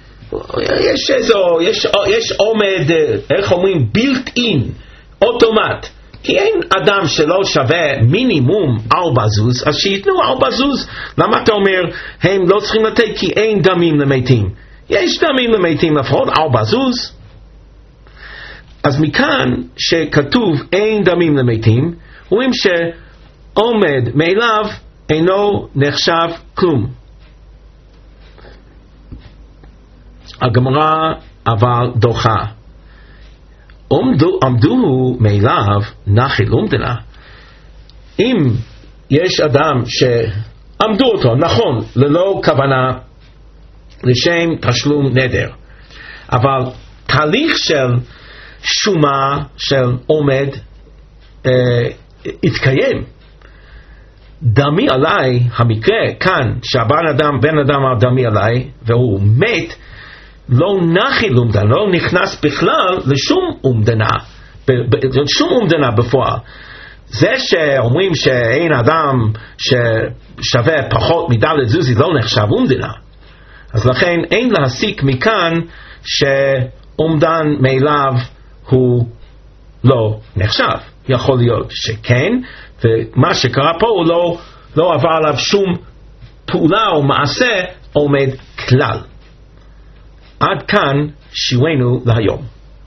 יש עומד, איך אומרים, built in, אוטומט, כי אין אדם שלא שווה מינימום 4 זוז, אז שיתנו 4 זוז. למה אתה אומר הם לא צריכים לתת? כי אין דמים למתים. יש דמים למתים, לפחות 4 זוז. אז מכאן שכתוב אין דמים למתים, רואים שעומד מאליו אינו נחשב כלום. הגמרא אבל דוחה, עמדו מאליו נחי לומדנה. אם יש אדם שעמדו אותו נכון ללא כוונה לשם תשלום נדר, אבל תהליך של שומה של עומד התקיים, דמי עליי, המקרה כאן שהבן אדם אמר דמי עליי והוא מת, לא נחי לומדנה, לא נכנס בכלל לשום אומדנה, שום אומדנה בפועל. זה שאומרים שאין אדם ששווה פחות מדלת זוזי לא נחשב אומדנה, אז לכן אין להסיק מכאן שאומדן מאליו הוא לא נחשב. יכול להיות שכן, ומה שקרה פה הוא לא עבר עליו שום פעולה או מעשה עומד כלל. עד כאן שיעורנו להיום.